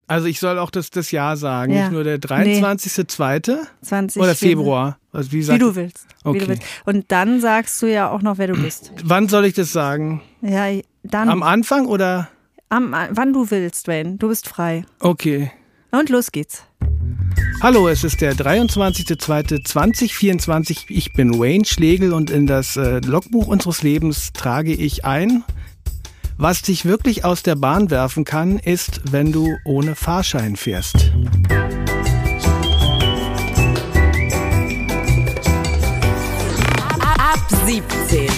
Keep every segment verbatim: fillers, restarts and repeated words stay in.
Also ich soll auch das, das Jahr sagen, Ja. nicht nur der dreiundzwanzigste zweite zwanzig oder Februar. Also wie, Wie sagt, du willst. Wie Okay. du willst. Und dann sagst du ja auch noch, wer du bist. Wann soll ich das sagen? Ja, dann. Am Anfang oder? Am, wann du willst, Wayne. Du bist frei. Okay. Und los geht's. Hallo, es ist der dreiundzwanzigste zweite zweitausendvierundzwanzig. Ich bin Wayne Schlegel und in das äh, Logbuch unseres Lebens trage ich ein: Was dich wirklich aus der Bahn werfen kann, ist, wenn du ohne Fahrschein fährst. Ab siebzehn.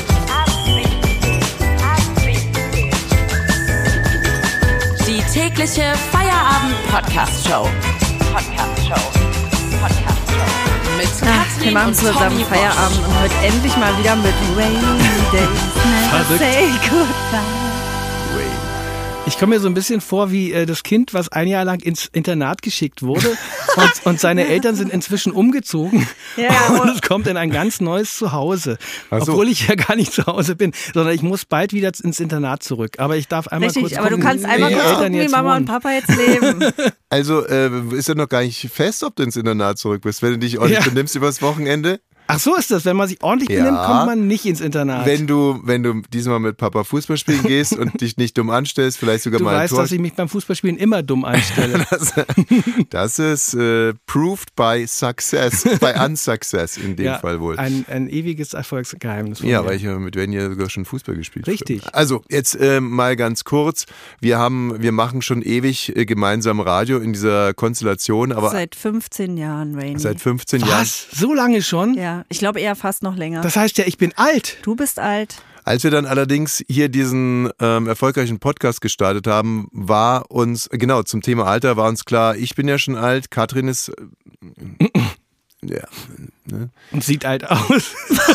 Die tägliche Feierabend-Podcast-Show. Podcast-Show. Podcast-Show. Mit Ach, wir Katrin machen und zusammen Tommy Feierabend und heute endlich mal wieder mit Rainy Days. Never Verrückt. say goodbye. Ich komme mir so ein bisschen vor wie äh, das Kind, was ein Jahr lang ins Internat geschickt wurde und, und seine Eltern sind inzwischen umgezogen Ja, und es kommt in ein ganz neues Zuhause. Ach so. Obwohl ich ja gar nicht zu Hause bin, sondern ich muss bald wieder ins Internat zurück. Aber ich darf einmal kurz Richtig, aber du gucken, kannst wie einmal die kurz Eltern gucken, wie jetzt Mama wohnen. und Papa jetzt leben. Also äh, ist ja noch gar nicht fest, ob du ins Internat zurück bist. Wenn du dich ordentlich Ja. benimmst übers Wochenende. Ach so ist das, wenn man sich ordentlich Ja. benimmt, kommt man nicht ins Internat. Wenn du, wenn du diesmal mit Papa Fußball spielen gehst und dich nicht dumm anstellst, vielleicht sogar du mal ein weißt, Tor. dass ich mich beim Fußballspielen immer dumm anstelle. Das, das ist äh, proved by success, by unsuccess in dem Ja, Fall wohl. Ein, ein ewiges Erfolgsgeheimnis. von Ja, mir. weil ich ja mit Sven ja sogar schon Fußball gespielt habe. Richtig. Also jetzt äh, mal ganz kurz. Wir haben, wir machen schon ewig äh, gemeinsam Radio in dieser Konstellation, aber Seit fünfzehn Jahren, Rainy. seit fünfzehn Jahren. Was? So lange schon? Ja, ich glaube eher fast noch länger. Das heißt ja, ich bin alt. Du bist alt. Als wir dann allerdings hier diesen ähm, erfolgreichen Podcast gestartet haben, war uns, genau, zum Thema Alter war uns klar, ich bin ja schon alt, Katrin ist, äh, ja, ne? Und sieht alt aus.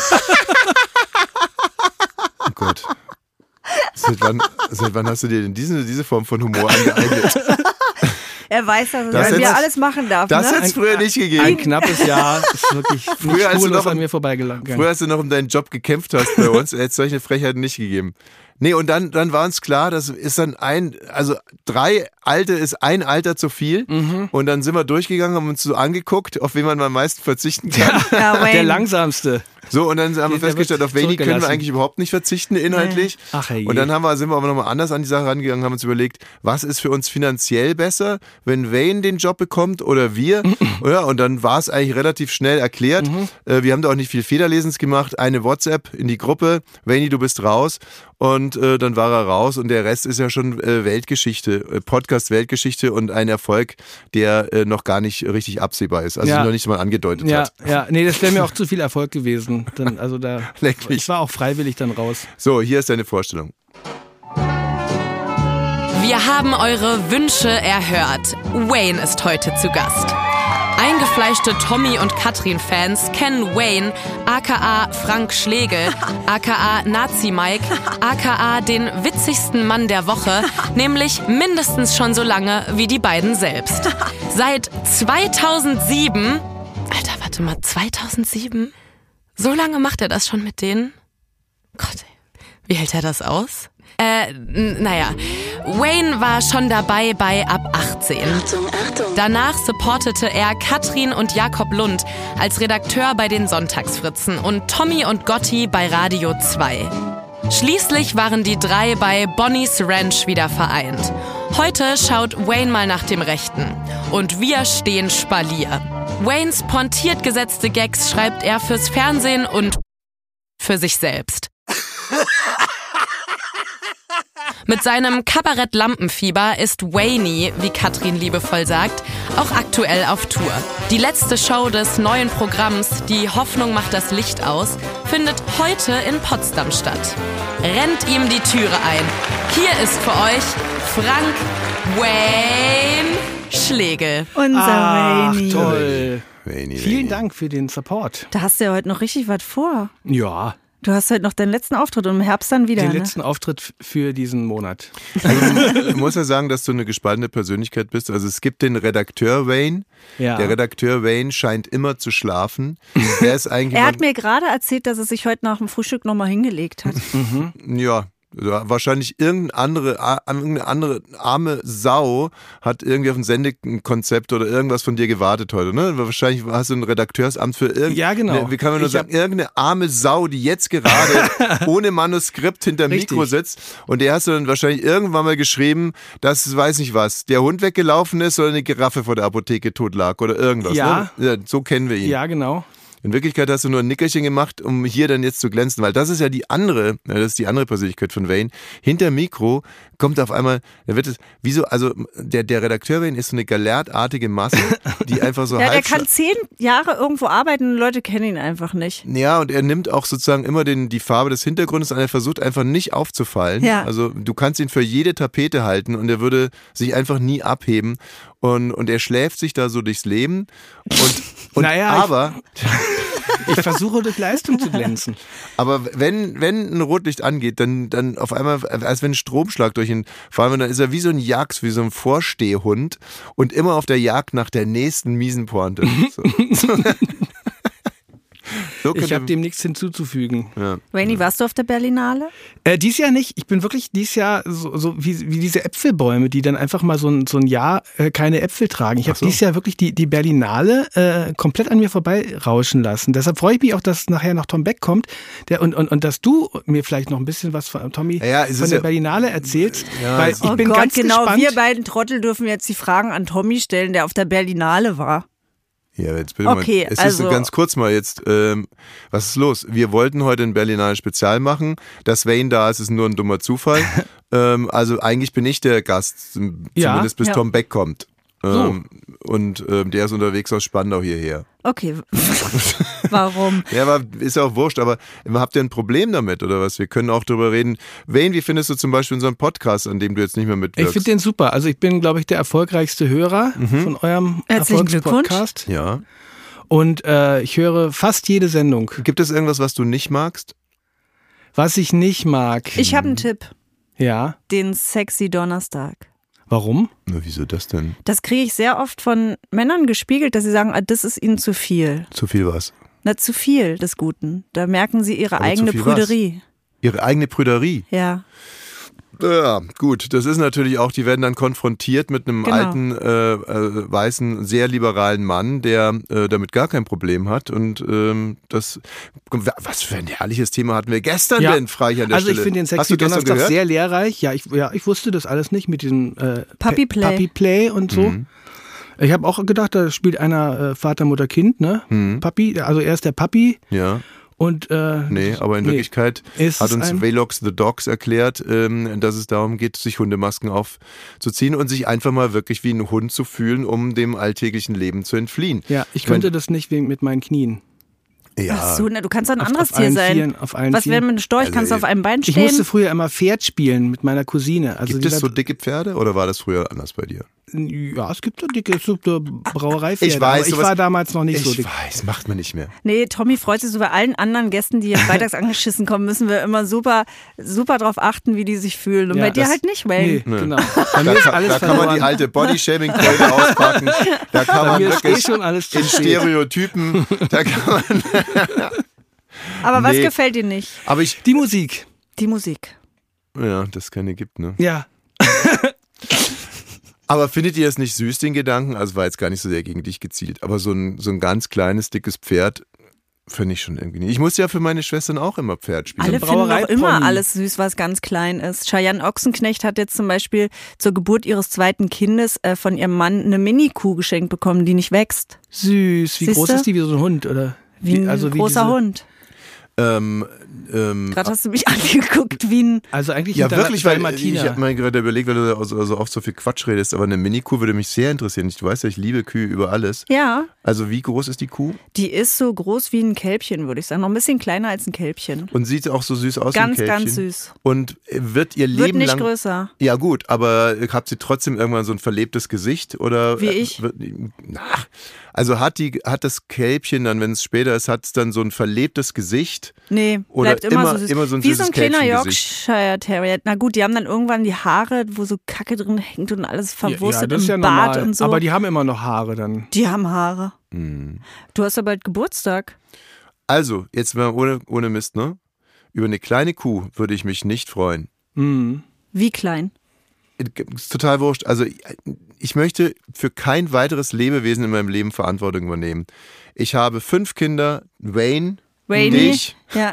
Oh Gott. Seit wann, seit wann hast du dir denn diese, diese Form von Humor angeeignet? Er weiß, dass Das er hätt's- alles machen darf. Das ne? hätte es früher nicht gegeben. Ein knappes Jahr ist wirklich Früher, nicht als du spurlos noch- an mir vorbeigegangen. Früher, als du noch um deinen Job gekämpft hast bei uns, hätte es solche Frechheiten nicht gegeben. Nee, und dann, dann war uns klar, das ist dann ein, also drei Alte ist ein Alter zu viel. Mhm. Und dann sind wir durchgegangen, haben uns so angeguckt, auf wen man am meisten verzichten kann. Ja, Wayne. Der langsamste. So, und dann haben wir Der festgestellt, wird auf Veni können wir zurückgelassen. eigentlich überhaupt nicht verzichten inhaltlich. Ach, herrje. Und dann haben wir, sind wir aber nochmal anders an die Sache rangegangen, haben uns überlegt, was ist für uns finanziell besser, wenn Wayne den Job bekommt oder wir? Ja, und dann war es eigentlich relativ schnell erklärt. Äh, Wir haben da auch nicht viel Federlesens gemacht. Eine WhatsApp in die Gruppe, Wayne, du bist raus. Und äh, dann war er raus und der Rest ist ja schon äh, Weltgeschichte, äh, Podcast-Weltgeschichte und ein Erfolg, der äh, noch gar nicht richtig absehbar ist, also Ja. noch nicht mal angedeutet Ja, hat. ja, nee, das wäre mir auch zu viel Erfolg gewesen. Dann, also da, Leck mich. ich war auch freiwillig dann raus. So, hier ist deine Vorstellung. Wir haben eure Wünsche erhört. Wayne ist heute zu Gast. Eingefleischte Tommy- und Katrin-Fans kennen Wayne, aka Frank Schlegel, aka Nazi-Mike, aka den witzigsten Mann der Woche, nämlich mindestens schon so lange wie die beiden selbst. Seit zweitausendsieben, Alter, warte mal, zweitausendsieben? So lange macht er das schon mit denen? Gott, ey, wie hält er das aus? Äh, n- naja, Wayne war schon dabei bei ab achtzehn. Achtung, Achtung. Danach supportete er Katrin und Jakob Lund als Redakteur bei den Sonntagsfritzen und Tommy und Gotti bei Radio zwei. Schließlich waren die drei bei Bonnie's Ranch wieder vereint. Heute schaut Wayne mal nach dem Rechten. Und wir stehen Spalier. Waynes pointiert gesetzte Gags schreibt er fürs Fernsehen und für sich selbst. Mit seinem Kabarett Lampenfieber ist Wayne, wie Katrin liebevoll sagt, auch aktuell auf Tour. Die letzte Show des neuen Programms Die Hoffnung macht das Licht aus findet heute in Potsdam statt. Rennt ihm die Türe ein. Hier ist für euch Frank Wayne Schlegel. Unser Ach, Rainy. toll. Veni, Vielen Veni. Dank für den Support. Da hast du ja heute noch richtig was vor. Ja, Du hast heute noch deinen letzten Auftritt und im Herbst dann wieder, den ne? letzten Auftritt f- für diesen Monat. Ich muss ja sagen, dass du eine gespaltene Persönlichkeit bist. Also es gibt den Redakteur Wayne. Ja. Der Redakteur Wayne scheint immer zu schlafen. Er ist eigentlich Er hat mir gerade erzählt, dass er sich heute nach dem Frühstück nochmal hingelegt hat. ja, Wahrscheinlich irgendeine andere, irgendeine andere arme Sau hat irgendwie auf ein Sendekonzept oder irgendwas von dir gewartet heute, ne? Wahrscheinlich hast du ein Redakteursamt für irgendeine, ja, genau. wie kann man nur ich sagen, irgendeine arme Sau, die jetzt gerade ohne Manuskript hinterm Richtig. Mikro sitzt und der hast du dann wahrscheinlich irgendwann mal geschrieben, dass, weiß nicht was, der Hund weggelaufen ist oder eine Giraffe vor der Apotheke tot lag oder irgendwas, ja. ne? Ja, so kennen wir ihn. Ja, genau. In Wirklichkeit hast du nur ein Nickerchen gemacht, um hier dann jetzt zu glänzen, weil das ist ja die andere, das ist die andere Persönlichkeit von Wayne. Hinter Mikro kommt auf einmal, da wird es, wieso, also der, der Redakteur Wayne ist so eine galertartige Masse, die einfach so Ja, der halb... kann zehn Jahre irgendwo arbeiten und Leute kennen ihn einfach nicht. Ja, und er nimmt auch sozusagen immer den, die Farbe des Hintergrundes an, er versucht einfach nicht aufzufallen. Ja. Also du kannst ihn für jede Tapete halten und er würde sich einfach nie abheben und, und er schläft sich da so durchs Leben und, und Naja, aber... Ich versuche durch Leistung zu glänzen. Aber wenn, wenn ein Rotlicht angeht, dann, dann auf einmal, als wenn ein Stromschlag durch ihn, vor allem dann ist er wie so ein Jagd, wie so ein Vorstehhund und immer auf der Jagd nach der nächsten miesen Pointe. So. So Ich habe dem nichts hinzuzufügen. Ja. Wayne, warst du auf der Berlinale? Äh, dies Jahr nicht. Ich bin wirklich dies Jahr so, so wie, wie diese Äpfelbäume, die dann einfach mal so ein, so ein Jahr äh, keine Äpfel tragen. Ich habe so. dieses Jahr wirklich die, die Berlinale äh, komplett an mir vorbeirauschen lassen. Deshalb freue ich mich auch, dass nachher noch Tom Beck kommt der, und, und, und dass du mir vielleicht noch ein bisschen was von Tommy Ja, es von ist der ja- Berlinale erzählst. Ja, weil es- ich Oh bin Gott, ganz genau, gespannt. wir beiden Trottel dürfen jetzt die Fragen an Tommy stellen, der auf der Berlinale war. Ja, jetzt bitte Okay, mal. Es also- ist ganz kurz mal jetzt, ähm, was ist los? Wir wollten heute ein Berlinale Spezial machen. Dass Wayne da ist, ist nur ein dummer Zufall. ähm, also eigentlich bin ich der Gast, zumindest Ja. bis Ja. Tom Beck kommt. So. Ähm, und ähm, der ist unterwegs aus Spandau hierher. Okay, warum? Ja, aber ist ja auch wurscht, aber habt ihr ein Problem damit oder was? Wir können auch darüber reden. Wayne, wie findest du zum Beispiel unseren Podcast, an dem du jetzt nicht mehr Ich mitwirkst? finde den super. Also ich bin, glaube ich, der erfolgreichste Hörer von eurem Herzlichen Glückwunsch. Erfolgspodcast. Ja. Und äh, ich höre fast jede Sendung. Gibt es irgendwas, was du nicht magst? Was ich nicht mag. Ich habe einen Tipp, Ja. den Sexy Donnerstag. Warum? Na, wieso das denn? Das kriege ich sehr oft von Männern gespiegelt, dass sie sagen, ah, das ist ihnen zu viel. Zu viel was? Na, zu viel des Guten. Da merken sie ihre Aber zu eigene viel Prüderie. Ihre eigene Prüderie. Ja. Ja, gut, das ist natürlich auch, die werden dann konfrontiert mit einem Genau. alten, äh, äh, weißen, sehr liberalen Mann, der äh, damit gar kein Problem hat. Und ähm, das, was für ein herrliches Thema hatten wir gestern Ja. denn, frage ich an der Also ich Stelle. finde den Hast Sexy du gestern Donnerstag gehört? sehr lehrreich. Ja ich, ja, ich wusste das alles nicht mit diesem äh, Puppy Play. Puppy Play und so. Mhm. Ich habe auch gedacht, da spielt einer äh, Vater, Mutter, Kind, ne? Mhm. Papi, also er ist der Papi Ja, und äh, nee, aber in nee. Wirklichkeit Ist hat es uns ein- Velox the Dogs erklärt, ähm, dass es darum geht, sich Hundemasken aufzuziehen und sich einfach mal wirklich wie ein Hund zu fühlen, um dem alltäglichen Leben zu entfliehen. ja, ich könnte das nicht wegen mit meinen Knien. Ja, Ach so, na, du kannst doch ein Auf- anderes auf Tier allen sein. Vieren, auf allen Was Vieren. wäre mit einem Storch? Also, Kannst du auf einem Bein Ich stehen? musste früher immer Pferd spielen mit meiner Cousine. Also gibt die es so war- dicke Pferde oder war das früher anders bei dir? Ja, es gibt so dicke, es gibt so Brauereipferde. Ich weiß, aber ich sowas- war damals noch nicht Ich so dick. weiß, macht man nicht mehr. Nee, Tommy freut sich so, bei allen anderen Gästen, die hier freitags angeschissen kommen, müssen wir immer super, super drauf achten, wie die sich fühlen. Und Ja, bei dir das- halt nicht, Wayne. Nee, genau. Bei Da, mir ist kann, alles da kann man verloren. die alte Bodyshaming-Keule auspacken. Da kann Bei man mir ist eh wirklich schon alles zu in spät. Stereotypen. Da kann man, Aber was Nee. gefällt dir nicht? aber ich, Die Musik. Die Musik. ja, das keine gibt, ne? Ja. Aber findet ihr es nicht süß, den Gedanken? Also war jetzt gar nicht so sehr gegen dich gezielt, aber so ein, so ein ganz kleines, dickes Pferd finde ich schon irgendwie nicht. Ich muss ja für meine Schwestern auch immer Pferd spielen. Alle ein finden doch Brauereipony. immer alles süß, was ganz klein ist. Cheyenne Ochsenknecht hat jetzt zum Beispiel zur Geburt ihres zweiten Kindes äh, von ihrem Mann eine Mini-Kuh geschenkt bekommen, die nicht wächst. Süß. Wie Siehste? groß ist die? Wie so ein Hund, oder? Wie ein also wie großer diese, Hund. Ähm, ähm, Gerade hast du mich angeguckt wie ein... Also eigentlich ja, ein wirklich, Dal- weil Dalmatiner. ich habe mir gerade überlegt, weil du so, so oft so viel Quatsch redest, aber eine Mini-Kuh würde mich sehr interessieren. Du weißt ja, ich liebe Kühe über alles. Ja, Also wie groß ist die Kuh? die ist so groß wie ein Kälbchen, würde ich sagen. Noch ein bisschen kleiner als ein Kälbchen. Und sieht auch so süß aus Ganz, wie ein Kälbchen. ganz süß. Und wird ihr Wird Leben nicht lang... größer. Ja gut, aber habt sie trotzdem irgendwann so ein verlebtes Gesicht? Oder Wie ich. Wird, na, also hat, die, hat das Kälbchen dann, wenn es später ist, hat es dann so ein verlebtes Gesicht? Nee, Oder bleibt immer, immer- so süß. immer so ein wie süßes so ein kleiner Kälbchengesicht. Yorkshire Terrier. Na gut, die haben dann irgendwann die Haare, wo so Kacke drin hängt und alles ja, verwurstet ja, das ist ja im Bart normal. und so. Aber die haben immer noch Haare dann. Die haben Haare. Hm. Du hast ja bald Geburtstag. Also, jetzt mal ohne, ohne Mist, ne? Über eine kleine Kuh würde ich mich nicht freuen. Mhm. Wie klein? Ist total wurscht. Also ich möchte für kein weiteres Lebewesen in meinem Leben Verantwortung übernehmen. Ich habe fünf Kinder, Wayne, Wayne, dich. Ja.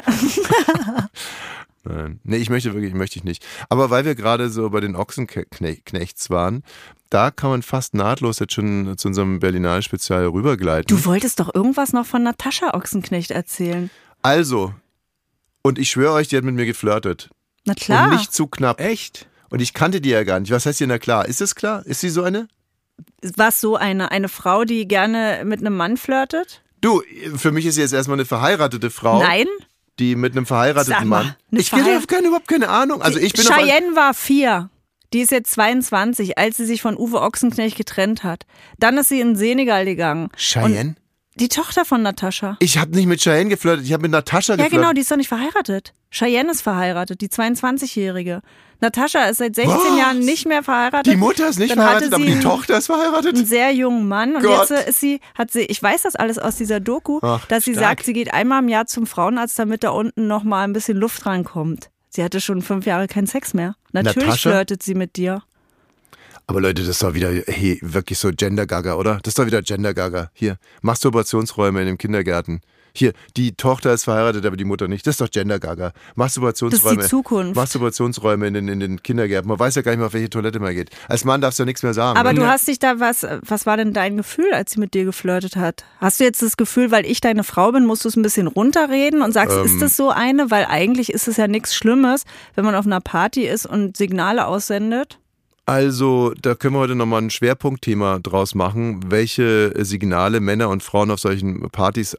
Nein, nee, ich möchte wirklich, möchte ich nicht. Aber weil wir gerade so bei den Ochsenknechts waren, da kann man fast nahtlos jetzt schon zu unserem Berlinale-Spezial rübergleiten. Du wolltest doch irgendwas noch von Natascha Ochsenknecht erzählen. Also, und ich schwöre euch, die hat mit mir geflirtet. Na klar. Und nicht zu knapp. Echt? Und ich kannte die ja gar nicht. Was heißt hier, na klar? Ist das klar? Ist sie so eine? Was so eine? Eine Frau, die gerne mit einem Mann flirtet? Du, für mich ist sie jetzt erstmal eine verheiratete Frau. Nein. Die mit einem verheirateten Sag mal, Mann. eine Ich habe Verheir- keine, überhaupt keine Ahnung. Also ich bin auf ein- Cheyenne war vier. Die ist jetzt zweiundzwanzig, als sie sich von Uwe Ochsenknecht getrennt hat. Dann ist sie in Senegal gegangen. Cheyenne? Die Tochter von Natascha. Ich habe nicht mit Cheyenne geflirtet, ich habe mit Natascha Ja, geflirtet. genau, die ist doch nicht verheiratet. Cheyenne ist verheiratet, die zweiundzwanzigjährige. Natascha ist seit sechzehn Was? Jahren nicht mehr verheiratet. Die Mutter ist nicht Dann verheiratet, hatte aber sie die Tochter ist verheiratet? einen sehr jungen Mann. Und Gott. jetzt äh, ist sie, hat sie, ich weiß das alles aus dieser Doku, Ach, dass sie stark. sagt, sie geht einmal im Jahr zum Frauenarzt, damit da unten nochmal ein bisschen Luft rankommt. Sie hatte schon fünf Jahre keinen Sex mehr. Natürlich Natascha? flirtet sie mit dir. Aber Leute, das ist doch wieder, hey, wirklich so Gender-Gaga, oder? Das ist doch wieder Gender-Gaga. Hier, Masturbationsräume in den Kindergärten. Hier, die Tochter ist verheiratet, aber die Mutter nicht. Das ist doch Gender-Gaga. Masturbationsräume. Das ist die Zukunft. Masturbationsräume in den, in den Kindergärten. Man weiß ja gar nicht mehr, auf welche Toilette man geht. Als Mann darfst du ja nichts mehr sagen. Aber ne? du hast dich da, was, was war denn dein Gefühl, als sie mit dir geflirtet hat? Hast du jetzt das Gefühl, weil ich deine Frau bin, musst du es ein bisschen runterreden und sagst, Ähm. ist das so eine? Weil eigentlich ist es ja nichts Schlimmes, wenn man auf einer Party ist und Signale aussendet. Also, da können wir heute nochmal ein Schwerpunktthema draus machen, welche Signale Männer und Frauen auf solchen Partys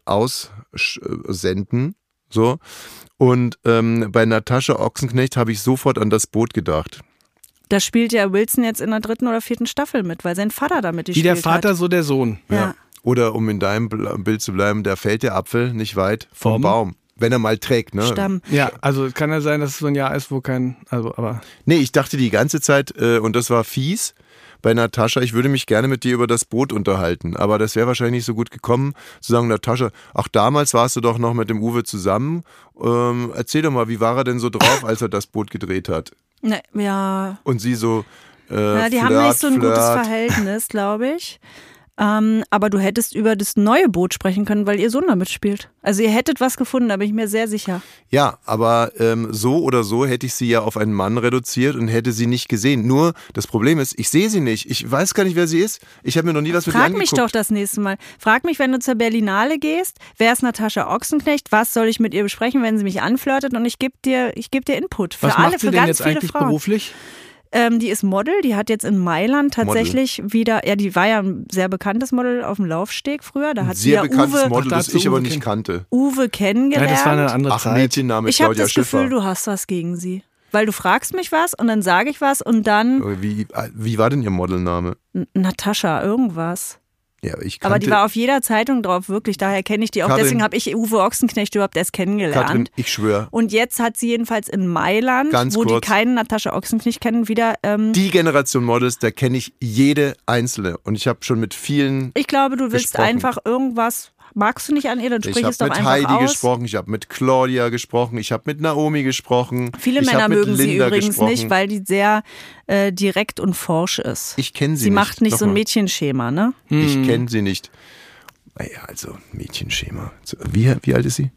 aussenden. So. Und ähm, bei Natascha Ochsenknecht habe ich sofort an das Boot gedacht. Da spielt ja Wilson jetzt in der dritten oder vierten Staffel mit, weil sein Vater damit Wie gespielt der Vater, hat. so der Sohn. Ja. Oder um in deinem Bild zu bleiben, da fällt der Apfel nicht weit vom Vom? Baum. Wenn er mal trägt, ne? Stamm. Ja, also kann ja sein, dass es so ein Jahr ist, wo kein, also aber Nee, ich dachte die ganze Zeit, äh, und das war fies, bei Natascha, ich würde mich gerne mit dir über das Boot unterhalten, aber das wäre wahrscheinlich nicht so gut gekommen, zu sagen, Natascha, ach damals warst du doch noch mit dem Uwe zusammen, ähm, erzähl doch mal, wie war er denn so drauf, als er das Boot gedreht hat? Ne, ja. Und sie so, äh, ja, die Flirt, haben nicht so ein Flirt. gutes Verhältnis, glaube ich. Ähm, aber du hättest über das neue Boot sprechen können, weil ihr Sohn da mitspielt. Also ihr hättet was gefunden, da bin ich mir sehr sicher. Ja, aber ähm, so oder so hätte ich sie ja auf einen Mann reduziert und hätte sie nicht gesehen. Nur, das Problem ist, ich sehe sie nicht. Ich weiß gar nicht, wer sie ist. Ich habe mir noch nie was mit ihr Frag angeguckt. mich doch das nächste Mal. Frag mich, wenn du zur Berlinale gehst, wer ist Natascha Ochsenknecht, was soll ich mit ihr besprechen, wenn sie mich anflirtet, und ich gebe dir, ich geb dir Input. Für was alle, macht sie für denn ganz jetzt viele eigentlich Frauen. beruflich? Ähm, die ist Model, die hat jetzt in Mailand tatsächlich wieder, ja, die war ja ein sehr bekanntes Model auf dem Laufsteg früher. Da hat sie Sehr ja bekanntes Uwe, Model, Ach, das dazu ich aber Uwe nicht kenn- kannte. Uwe Ja, kennengelernt. das war eine andere Ach, Zeit. Mädchenname Ich habe Claudia das Schiffer. Gefühl, du hast was gegen sie. Weil du fragst mich was und dann sage ich was und dann Wie, wie war denn ihr Modelname? N- Natascha irgendwas. Ja, ich kannte, Aber die war auf jeder Zeitung drauf, wirklich. Daher kenne ich die auch. Katrin- Deswegen habe ich Uwe Ochsenknecht überhaupt erst kennengelernt. Katrin, ich schwöre. Und jetzt hat sie jedenfalls in Mailand, Ganz wo die kurz. keinen Natascha Ochsenknecht kennen, wieder. Ähm, Die Generation Models, da kenne ich jede einzelne. Und ich habe schon mit vielen. ich glaube, du willst gesprochen. einfach irgendwas. Magst du nicht an ihr, dann Ich sprich es habe doch mit einfach Heidi aus. gesprochen, ich habe mit Claudia gesprochen, ich habe mit Naomi gesprochen. Viele ich Männer hab mit mögen sie Linda übrigens gesprochen. nicht, weil die sehr äh, direkt und forsch ist. Ich kenne sie, sie nicht. macht nicht so ein Nochmal. Mädchenschema, ne? Ich kenne sie nicht. Naja, also Mädchenschema. Wie, wie alt ist sie?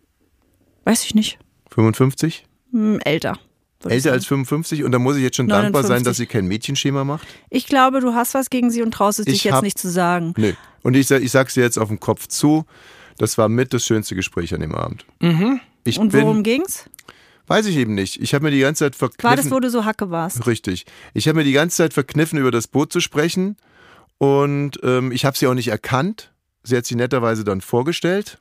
Weiß ich nicht. fünfundfünfzig? Hm, älter. würde ich Älter sagen. als fünfundfünfzig? Und da muss ich jetzt schon dankbar sein, neunundfünfzig. dass sie kein Mädchenschema macht? Ich glaube, du hast was gegen sie und traust es dich Ich jetzt hab- nicht zu sagen. Nö. Und ich, sag- ich sag's dir jetzt auf den Kopf zu, das war mit das schönste Gespräch an dem Abend. Mhm. Ich Und bin, worum ging's? weiß ich eben nicht. Ich habe mir die ganze Zeit verkniffen. War das, wo du so Hacke warst? Richtig. Ich habe mir die ganze Zeit verkniffen, über das Boot zu sprechen. Und ähm, ich habe sie auch nicht erkannt. Sie hat sie netterweise dann vorgestellt.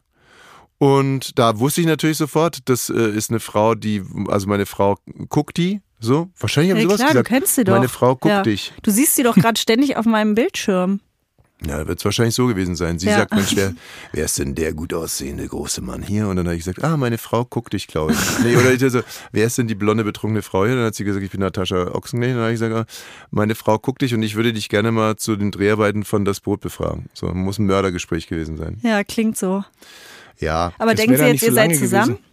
Und da wusste ich natürlich sofort, das äh, ist eine Frau, die, also meine Frau guckt die, so. Wahrscheinlich habe ich Ja, sowas klar, gesagt. du kennst sie doch. Meine Frau guckt Ja. dich. Du siehst sie doch gerade ständig auf meinem Bildschirm. Ja, wird es wahrscheinlich so gewesen sein. Sie Ja. sagt, Mensch, wer, wer ist denn der gut aussehende große Mann hier? Und dann habe ich gesagt, ah, meine Frau guckt dich, glaube ich. Nee, oder ich so, wer ist denn die blonde, betrunkene Frau hier? Dann hat sie gesagt, ich bin Natascha Ochsenknecht. Und dann habe ich gesagt, ah, meine Frau guckt dich und ich würde dich gerne mal zu den Dreharbeiten von Das Boot befragen. So, muss ein Mördergespräch gewesen sein. Ja, klingt so. Ja, Aber Das denken wär Sie da jetzt, nicht ihr so seid lange zusammen? gewesen.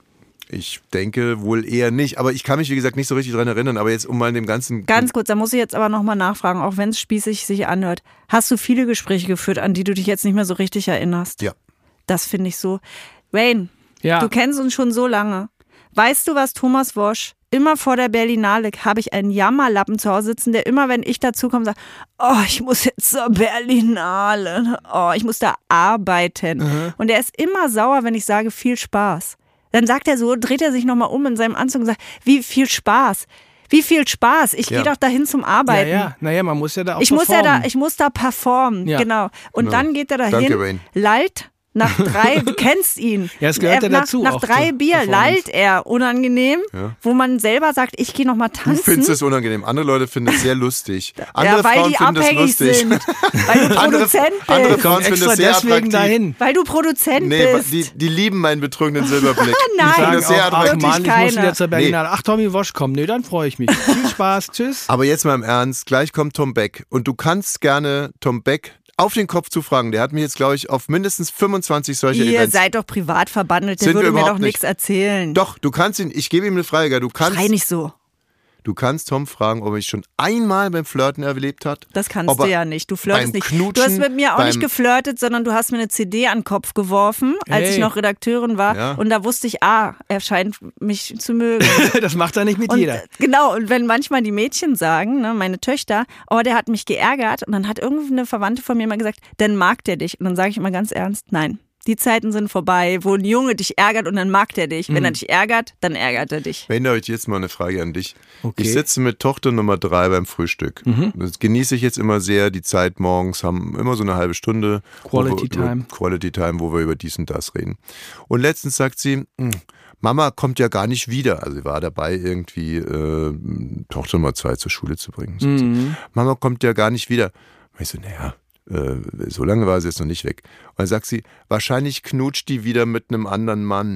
Ich denke wohl eher nicht. Aber ich kann mich, wie gesagt, nicht so richtig dran erinnern. Aber jetzt, um mal in dem ganzen... Ganz kurz, da muss ich jetzt aber nochmal nachfragen, auch wenn es spießig sich anhört. Hast du viele Gespräche geführt, an die du dich jetzt nicht mehr so richtig erinnerst? Ja. Das finde ich so. Wayne, Ja. du kennst uns schon so lange. Weißt du, was Thomas Wosch immer vor der Berlinale, habe ich einen Jammerlappen zu Hause sitzen, der immer, wenn ich dazu komme, sagt, oh, ich muss jetzt zur Berlinale. Oh, ich muss da arbeiten. Mhm. Und er ist immer sauer, wenn ich sage, viel Spaß. Dann sagt er so, dreht er sich nochmal um in seinem Anzug und sagt, wie viel Spaß. Wie viel Spaß. Ich Ja. gehe doch dahin zum Arbeiten. Ja, ja. Naja, man muss ja da auch Ich muss performen. ja da, ich muss da performen, Ja. genau. Und Genau. dann geht er dahin, Danke, Wayne. lallt nach drei, du kennst ihn. Ja, es gehört ja nach, dazu Nach auch drei zur Bier Performance. lallt er, unangenehm, Ja. wo man selber sagt, ich gehe nochmal Du tanzen. findest es unangenehm. Andere Leute finden es sehr lustig. Andere ja, weil Frauen die finden es abhängig lustig. sind. Weil du Andere- Produzent andere bist. Frauen Komm finden extra das sehr deswegen attraktiv. dahin. Weil du Produzent Nee, bist. die, die lieben meinen betrügenden Silberblick. Nein. Die finden Sagen das sehr auch, ach attraktiv. Mann, ich muss keiner. wieder zur Berlinale. Ach, Tommy Wosch kommt. Nee, dann freue ich mich. Viel Spaß. Tschüss. Aber jetzt mal im Ernst, gleich kommt Tom Beck. Und du kannst gerne Tom Beck auf den Kopf zufragen. Der hat mich jetzt, glaube ich, auf mindestens fünfundzwanzig solche Ihr Events. seid doch privat verbandelt, der Sind wir würde mir überhaupt doch nichts nicht. erzählen. Doch, du kannst ihn, ich gebe ihm eine Frage. Du kannst, Schrei nicht so. du kannst Tom fragen, ob er mich schon einmal beim Flirten erlebt hat. Das kannst Ob du er ja nicht. Du flirtest beim nicht. Knutschen, Du hast mit mir auch beim- nicht geflirtet, sondern du hast mir eine C D an den Kopf geworfen, als Hey. ich noch Redakteurin war. Ja. Und da wusste ich, ah, er scheint mich zu mögen. Das macht er nicht mit Und jeder. äh, genau, und wenn manchmal die Mädchen sagen, ne, meine Töchter, oh, der hat mich geärgert, und dann hat irgendeine Verwandte von mir mal gesagt, dann mag der dich. Und dann sage ich immer ganz ernst, nein. Die Zeiten sind vorbei, wo ein Junge dich ärgert und dann mag der dich. Wenn er dich ärgert, dann ärgert er dich. Wenn euch jetzt mal eine Frage an dich. Okay. Ich sitze mit Tochter Nummer drei beim Frühstück. Das genieße ich jetzt immer sehr. Die Zeit morgens haben immer so eine halbe Stunde. Quality wo wir, Time. Über, Quality Time, wo wir über dies und das reden. Und letztens sagt sie, "Hm, Mama kommt ja gar nicht wieder. Also sie war dabei, irgendwie äh, Tochter Nummer zwei zur Schule zu bringen. Sagt sie, Mama kommt ja gar nicht wieder. Und ich so, naja, äh, so lange war sie jetzt noch nicht weg. Und dann sagt sie, wahrscheinlich knutscht die wieder mit einem anderen Mann.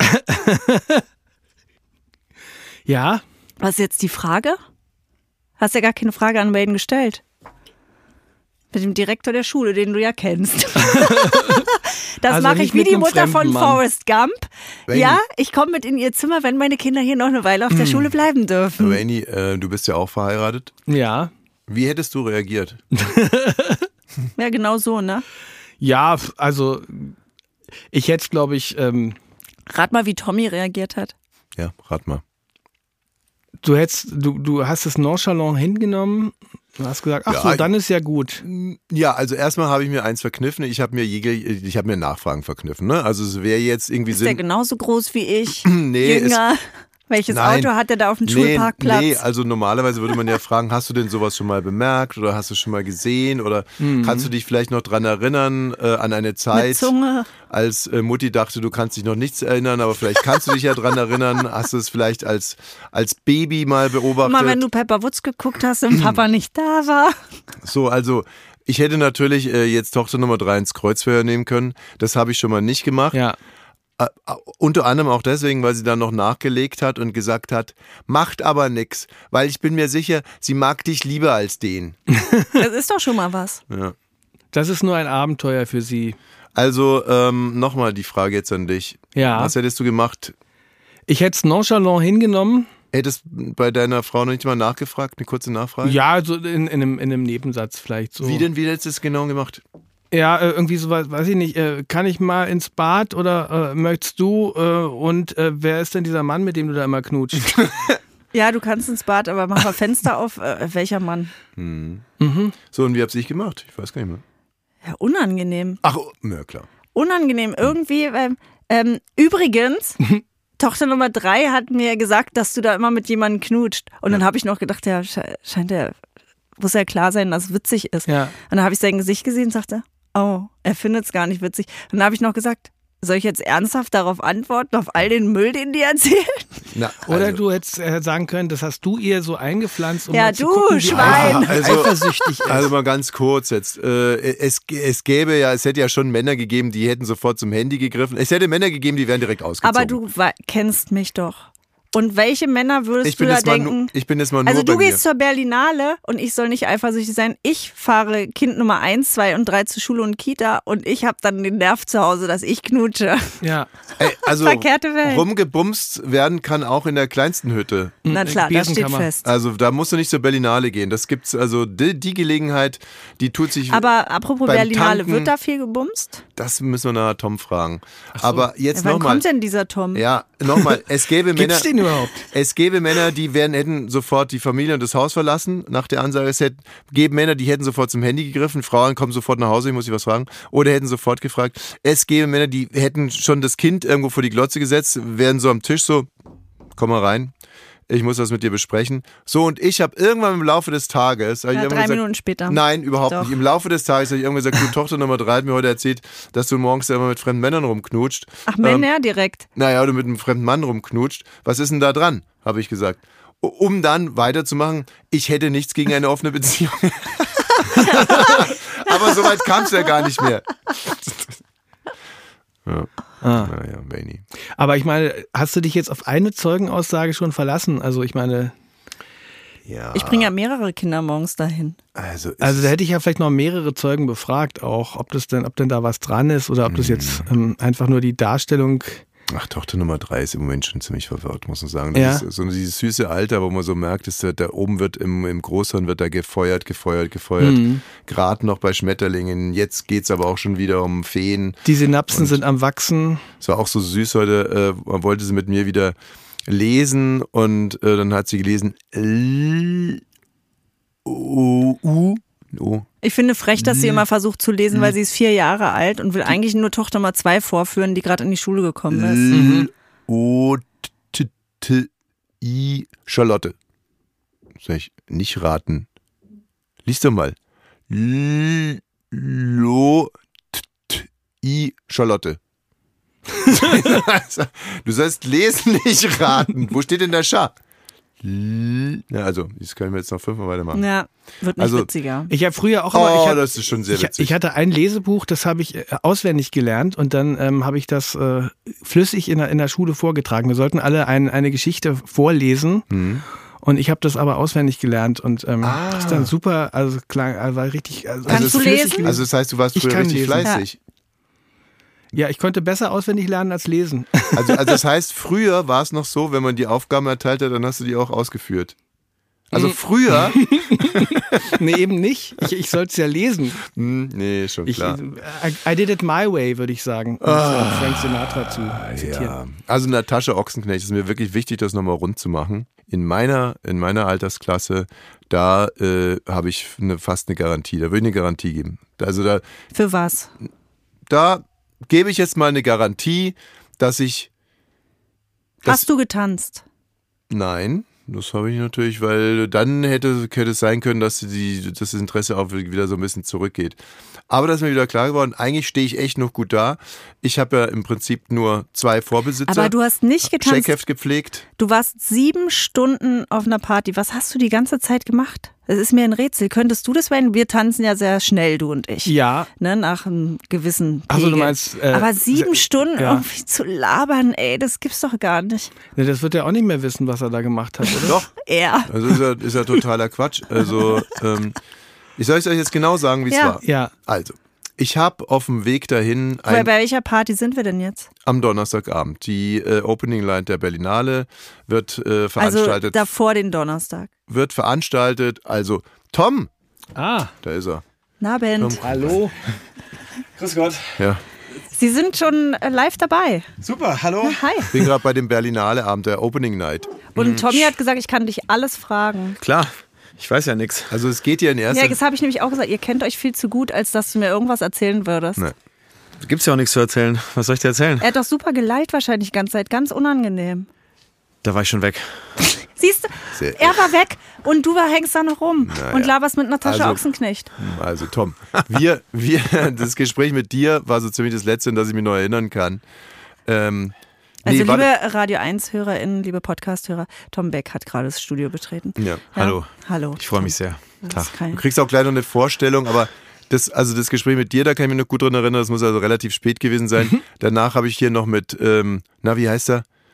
Ja, Was ist jetzt die Frage? Hast ja gar keine Frage an Wayne gestellt. Mit dem Direktor der Schule, den du ja kennst. Das Also mache nicht ich wie mit die einem Mutter von fremden Mann. Forrest Gump. Wayne. Ja, ich komme mit in ihr Zimmer, wenn meine Kinder hier noch eine Weile auf der Schule bleiben dürfen. Rainy, äh, du bist ja auch verheiratet. ja. Wie hättest du reagiert? Ja, genau so, ne? Ja, also ich hätte, glaube ich, ähm, Rat mal, wie Tommy reagiert hat. Ja, rat mal. du hättest, du, du hast es nonchalant hingenommen. Du hast gesagt, ach Ja, so, dann ist ja gut. Ja, also erstmal habe ich mir eins verkniffen. Ich habe mir jegliche, ich habe mir Nachfragen verkniffen. Ne? Also es wäre jetzt irgendwie Ist der Sinn. genauso groß wie ich? Nee, Jünger? Welches Nein. Auto hat er da auf dem Nee, Schulparkplatz? nee, also normalerweise würde man ja fragen, hast du denn sowas schon mal bemerkt oder hast du schon mal gesehen oder kannst du dich vielleicht noch dran erinnern äh, an eine Mit Zeit, Zunge? als äh, Mutti dachte, du kannst dich noch nichts erinnern, aber vielleicht kannst du dich ja dran erinnern, hast du es vielleicht als, als Baby mal beobachtet. Mal, wenn du Pepper Woods geguckt hast und Papa nicht da war. So, also ich hätte natürlich äh, jetzt Tochter Nummer drei ins Kreuzfeuer nehmen können, das habe ich schon mal nicht gemacht. Ja. Äh, unter anderem auch deswegen, weil sie dann noch nachgelegt hat und gesagt hat, macht aber nix, weil ich bin mir sicher, sie mag dich lieber als den. Das ist doch schon mal was. Ja. Das ist nur ein Abenteuer für sie. Also ähm, nochmal die Frage jetzt an dich. Ja. Was hättest du gemacht? Ich hätte es nonchalant hingenommen. Hättest bei deiner Frau noch nicht mal nachgefragt, eine kurze Nachfrage? Ja, so in, in, einem, in einem Nebensatz vielleicht so. Wie denn, wie hättest du es genau gemacht? Ja, äh, irgendwie so, weiß ich nicht, äh, kann ich mal ins Bad oder äh, möchtest du äh, und äh, wer ist denn dieser Mann, mit dem du da immer knutscht? Ja, du kannst ins Bad, aber mach mal Fenster auf. Äh, welcher Mann? So, und wie hab's ich gemacht? Ich weiß gar nicht mehr. Ja, unangenehm. Ach, oh, na klar. Unangenehm. Irgendwie, ähm, ähm, übrigens, Tochter Nummer drei hat mir gesagt, dass du da immer mit jemandem knutscht. Und dann habe ich noch gedacht, ja, sche- scheint ja, muss ja klar sein, dass es witzig ist. Ja. Und dann habe ich sein Gesicht gesehen und sagte, oh, er findet es gar nicht witzig. Und dann habe ich noch gesagt, soll ich jetzt ernsthaft darauf antworten, auf all den Müll, den die erzählen? Na, Oder also, du hättest äh, sagen können, das hast du ihr so eingepflanzt, um Ja, mal zu du, gucken, wie Schwein. eifer- Also- eifersüchtig ist. Also mal ganz kurz jetzt. Äh, es, es gäbe ja, es hätte ja schon Männer gegeben, die hätten sofort zum Handy gegriffen. Es hätte Männer gegeben, die wären direkt ausgezogen. Aber du we- kennst mich doch. Und welche Männer würdest Ich bin, du da jetzt mal, denken? nu- ich bin jetzt mal nur Also du bei gehst mir. zur Berlinale und ich soll nicht eifersüchtig sein. Ich fahre Kind Nummer eins, zwei und drei zur Schule und Kita und ich habe dann den Nerv zu Hause, dass ich knutsche. Ja. Ey, also Verkehrte Welt. rumgebumst werden kann auch in der kleinsten Hütte. Na klar, das steht Besenkammer. fest. Also da musst du nicht zur Berlinale gehen. Das gibt's, also die, die Gelegenheit, die tut sich. Aber apropos beim Berlinale, Tanken, wird da viel gebumst? Das müssen wir nach Tom fragen. Aber jetzt Ja, wann nochmal. kommt denn dieser Tom? Ja, nochmal. Es gäbe Männer. Gibt's den überhaupt? Es gäbe Männer, die werden, hätten sofort die Familie und das Haus verlassen nach der Ansage. Es hätte, gäbe Männer, die hätten sofort zum Handy gegriffen. Frauen kommen sofort nach Hause, ich muss sie was fragen. Oder hätten sofort gefragt. Es gäbe Männer, die hätten schon das Kind irgendwo vor die Glotze gesetzt, wären so am Tisch so, komm mal rein. Ich muss das mit dir besprechen. So, und ich habe irgendwann im Laufe des Tages. hab ich Ja, irgendwann drei gesagt, Minuten später. Nein, überhaupt Doch. nicht. Im Laufe des Tages habe ich irgendwann gesagt, du Tochter Nummer drei hat mir heute erzählt, dass du morgens immer mit fremden Männern rumknutscht. Ach, Männer direkt. Naja, oder mit einem fremden Mann rumknutscht. Was ist denn da dran? Habe ich gesagt. Um dann weiterzumachen, ich hätte nichts gegen eine offene Beziehung. Aber so weit kam es ja gar nicht mehr. Ja. Ah. Naja, Wayne. Aber ich meine, hast du dich jetzt auf eine Zeugenaussage schon verlassen? Also ich meine, Ja. Ich bringe ja mehrere Kinder morgens dahin. Also, ist- also da hätte ich ja vielleicht noch mehrere Zeugen befragt auch, ob das denn, ob denn da was dran ist oder ob das jetzt ähm, einfach nur die Darstellung. Ach, Tochter Nummer drei ist im Moment schon ziemlich verwirrt, muss man sagen. Das Ja. ist so dieses süße Alter, wo man so merkt, dass da, da oben wird im, im Großhirn wird da gefeuert, gefeuert, gefeuert. Mhm. Gerade noch bei Schmetterlingen. Jetzt geht's aber auch schon wieder um Feen. Die Synapsen sind am Wachsen. Es war auch so süß heute, äh, wollte sie mit mir wieder lesen und äh, dann hat sie gelesen L O U O. Ich finde frech, dass sie immer versucht zu lesen, weil sie ist vier Jahre alt und will eigentlich nur Tochter Nummer zwei vorführen, die gerade in die Schule gekommen ist. L O T T I Charlotte. Soll ich nicht raten? Lies doch mal. L Lo T T I Charlotte. Du sollst lesen, nicht raten. Wo steht denn der Scha? L- Ja, also, das können wir jetzt noch fünfmal weitermachen. Ja, wird nicht Also, witziger. Ich habe früher auch immer. Oh, ich hab, das ist schon sehr ich, witzig. ich hatte ein Lesebuch, das habe ich äh, auswendig gelernt und dann ähm, habe ich das äh, flüssig in der, in der Schule vorgetragen. Wir sollten alle ein, eine Geschichte vorlesen. Mhm. Und ich habe das aber auswendig gelernt und ähm, Ah. das ist dann super, also klang, also war richtig. Also, Kannst also du flüssig lesen? gelesen. Also das heißt, du warst Ich früher kann richtig lesen. fleißig. Ja, ich konnte besser auswendig lernen als lesen. Also, also das heißt, früher war es noch so, wenn man die Aufgaben erteilt hat, dann hast du die auch ausgeführt. Also Mhm. früher, Nee, eben nicht. Ich, ich sollte es ja lesen. hm, nee, schon Ich, klar. I, I did it my way, würde ich sagen. Um ah, Frank Sinatra zu zitieren. Ja. Also Natascha Ochsenknecht, es ist mir wirklich wichtig, das nochmal rund zu machen. In meiner, in meiner Altersklasse, da äh, habe ich eine, fast eine Garantie, da würde ich eine Garantie geben. Also da, Für was? da gebe ich jetzt mal eine Garantie, dass ich, Das- Hast du getanzt? nein, das habe ich natürlich, weil dann hätte, hätte es sein können, dass, die, dass das Interesse auch wieder so ein bisschen zurückgeht. Aber das ist mir wieder klar geworden, eigentlich stehe ich echt noch gut da. Ich habe ja im Prinzip nur zwei Vorbesitzer. Aber du hast nicht getanzt. Checkheft gepflegt. Du warst sieben Stunden auf einer Party. Was hast du die ganze Zeit gemacht? Das ist mir ein Rätsel. Könntest du das werden? Wir tanzen ja sehr schnell, du und ich. Ja. Ne, nach einem gewissen Ach so, Pegel. du meinst, äh, Aber sieben se- Stunden ja. irgendwie zu labern, ey, das gibt's doch gar nicht. Ne, das wird er auch nicht mehr wissen, was er da gemacht hat, oder? Doch. Er. Also ist ja, ist ja totaler Quatsch. Also ähm, ich soll es euch jetzt genau sagen, wie es Ja. war. Ja. Also, ich habe auf dem Weg dahin Bei, ein, bei welcher Party sind wir denn jetzt? am Donnerstagabend die äh, Opening Line der Berlinale wird äh, Also veranstaltet. davor den Donnerstag. wird veranstaltet. Also Tom, Ah, da ist er. Na, Band. hallo. Grüß Gott. Ja. Sie sind schon äh, live dabei. Super, hallo. Hi. Ich bin gerade bei dem Berlinale Abend der Opening Night. Und Tommy hat gesagt, ich kann dich alles fragen. Klar, ich weiß ja nichts. Also es geht hier in erster Ja, das habe ich nämlich auch gesagt. Ihr kennt euch viel zu gut, als dass du mir irgendwas erzählen würdest. Nee. Gibt's ja auch nichts zu erzählen. Was soll ich dir erzählen? Er hat doch super geleilt wahrscheinlich die ganze Zeit. Ganz unangenehm. Da war ich schon weg. Siehst du, Sehr- er war weg und du war, hängst da noch rum Naja. und laberst mit Natascha Also- Ochsenknecht. Also Tom, wir, wir, das Gespräch mit dir war so ziemlich das Letzte, an das ich mich noch erinnern kann. Ähm, Also nee, warte. liebe Radio eins-HörerInnen, liebe Podcast-Hörer, Tom Beck hat gerade das Studio betreten. Ja. Ja. Hallo. Hallo. Ich freue mich sehr. Das Tag. ist kein- Du kriegst auch gleich noch eine Vorstellung, aber das, also das Gespräch mit dir, da kann ich mich noch gut dran erinnern, das muss also relativ spät gewesen sein. Danach habe ich hier noch mit, ähm, na wie heißt er?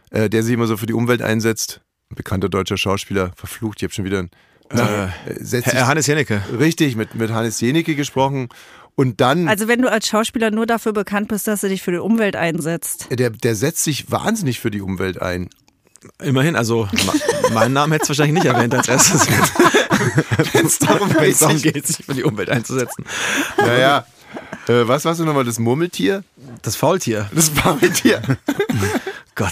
äh, der sich immer so für die Umwelt einsetzt. Ein bekannter deutscher Schauspieler, verflucht, ich habe schon wieder ein, Äh, äh, setzt sich, Herr Hannes Jennecke. richtig, mit, mit Hannes Jennecke gesprochen. Und dann, Also wenn du als Schauspieler nur dafür bekannt bist, dass du dich für die Umwelt einsetzt. der, der setzt sich wahnsinnig für die Umwelt ein. Immerhin, also ma- meinen Namen hättest du wahrscheinlich nicht erwähnt als erstes. Wenn es darum Wenn es darum geht. geht, sich für die Umwelt einzusetzen. Naja, äh, was warst du nochmal, das Murmeltier? Das Faultier. Das Faultier. Gott.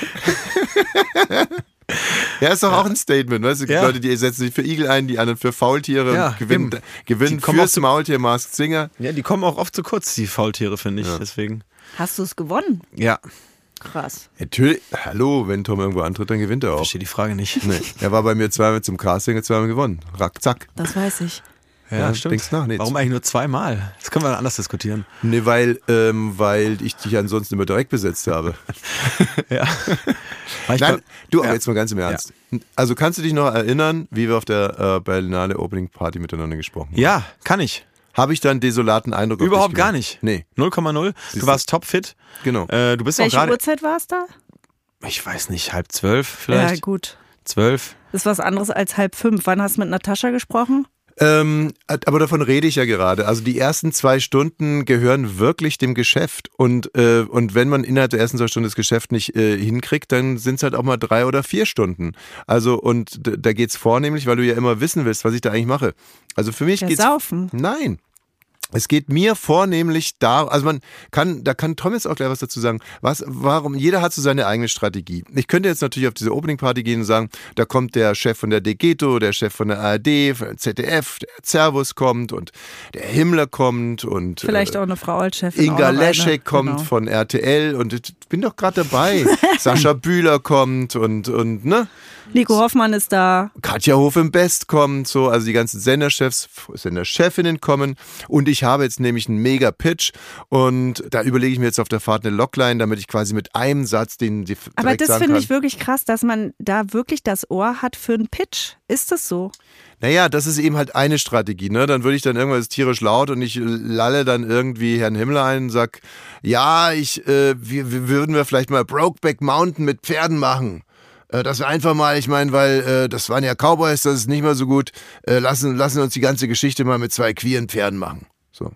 Ja, ist doch auch ein Statement, weißt du? Ja. Leute, die setzen sich für Igel ein, die anderen für Faultiere Ja, und gewinnen, eben. gewinnen Die kommen fürs auch zu- Maultier Masked Singer. Ja, die kommen auch oft zu kurz, die Faultiere, finde ich. Deswegen. Hast du es gewonnen? Ja, Krass. Natürlich, hallo, wenn Tom irgendwo antritt, dann gewinnt er auch. verstehe die Frage nicht. Nee, er war bei mir zweimal zum Casting und zweimal gewonnen. Rack, zack. Das weiß ich. Ja, denkst nach, nee, Warum eigentlich nur zweimal? Das können wir dann anders diskutieren. Nee, weil, ähm, weil ich dich ansonsten immer direkt besetzt habe. Ja. War ich Nein, bei- du, aber ja. jetzt mal ganz im Ernst. Also kannst du dich noch erinnern, wie wir auf der äh, Berlinale Opening Party miteinander gesprochen haben? Ja, kann ich. Habe ich da einen desolaten Eindruck auf Überhaupt dich gar gemacht? nicht. Nee, null Komma null. Siehst Du du? warst topfit. genau. Äh, du bist auch Welche gerade, Uhrzeit war es da? ich weiß nicht, halb zwölf Ja, vielleicht? gut. Zwölf? Das ist was anderes als halb fünf. Wann hast du mit Natascha gesprochen? Ähm, aber davon rede ich ja gerade. Also die ersten zwei Stunden gehören wirklich dem Geschäft. Und, äh, und wenn man innerhalb der ersten zwei Stunden das Geschäft nicht äh, hinkriegt, dann sind es halt auch mal drei oder vier Stunden. Also und d- da geht's vornehmlich, weil du ja immer wissen willst, was ich da eigentlich mache. Also für mich Ja, geht's... saufen. Nein. Es geht mir vornehmlich da, also man kann, da kann Tom jetzt auch gleich was dazu sagen. Was, warum? Jeder hat so seine eigene Strategie. Ich könnte jetzt natürlich auf diese Opening Party gehen und sagen, da kommt der Chef von der Degeto, der Chef von der A R D, von der Z D F, der Servus kommt und der Himmler kommt und Vielleicht äh, auch eine Frau als Chefin. Inga auch noch eine. Leschek kommt Genau. von R T L und ich bin doch gerade dabei. Sascha Bühler kommt und, und ne? Nico Hoffmann ist da. Katja Hof im Best kommt, so, also die ganzen Senderchefs, Senderchefinnen kommen und ich habe jetzt nämlich einen mega Pitch und da überlege ich mir jetzt auf der Fahrt eine Logline, damit ich quasi mit einem Satz den die Aber direkt das sagen finde kann. ich wirklich krass, dass man da wirklich das Ohr hat für einen Pitch. Ist das so? Naja, das ist eben halt eine Strategie, ne? Dann würde ich dann irgendwas tierisch laut und ich lalle dann irgendwie Herrn Himmler ein und sag, ja, ich, äh, wir, wir würden wir vielleicht mal Brokeback Mountain mit Pferden machen. Äh, Das wir einfach mal, ich meine, weil äh, das waren ja Cowboys, das ist nicht mal so gut. Äh, lassen, lassen uns die ganze Geschichte mal mit zwei queeren Pferden machen. So.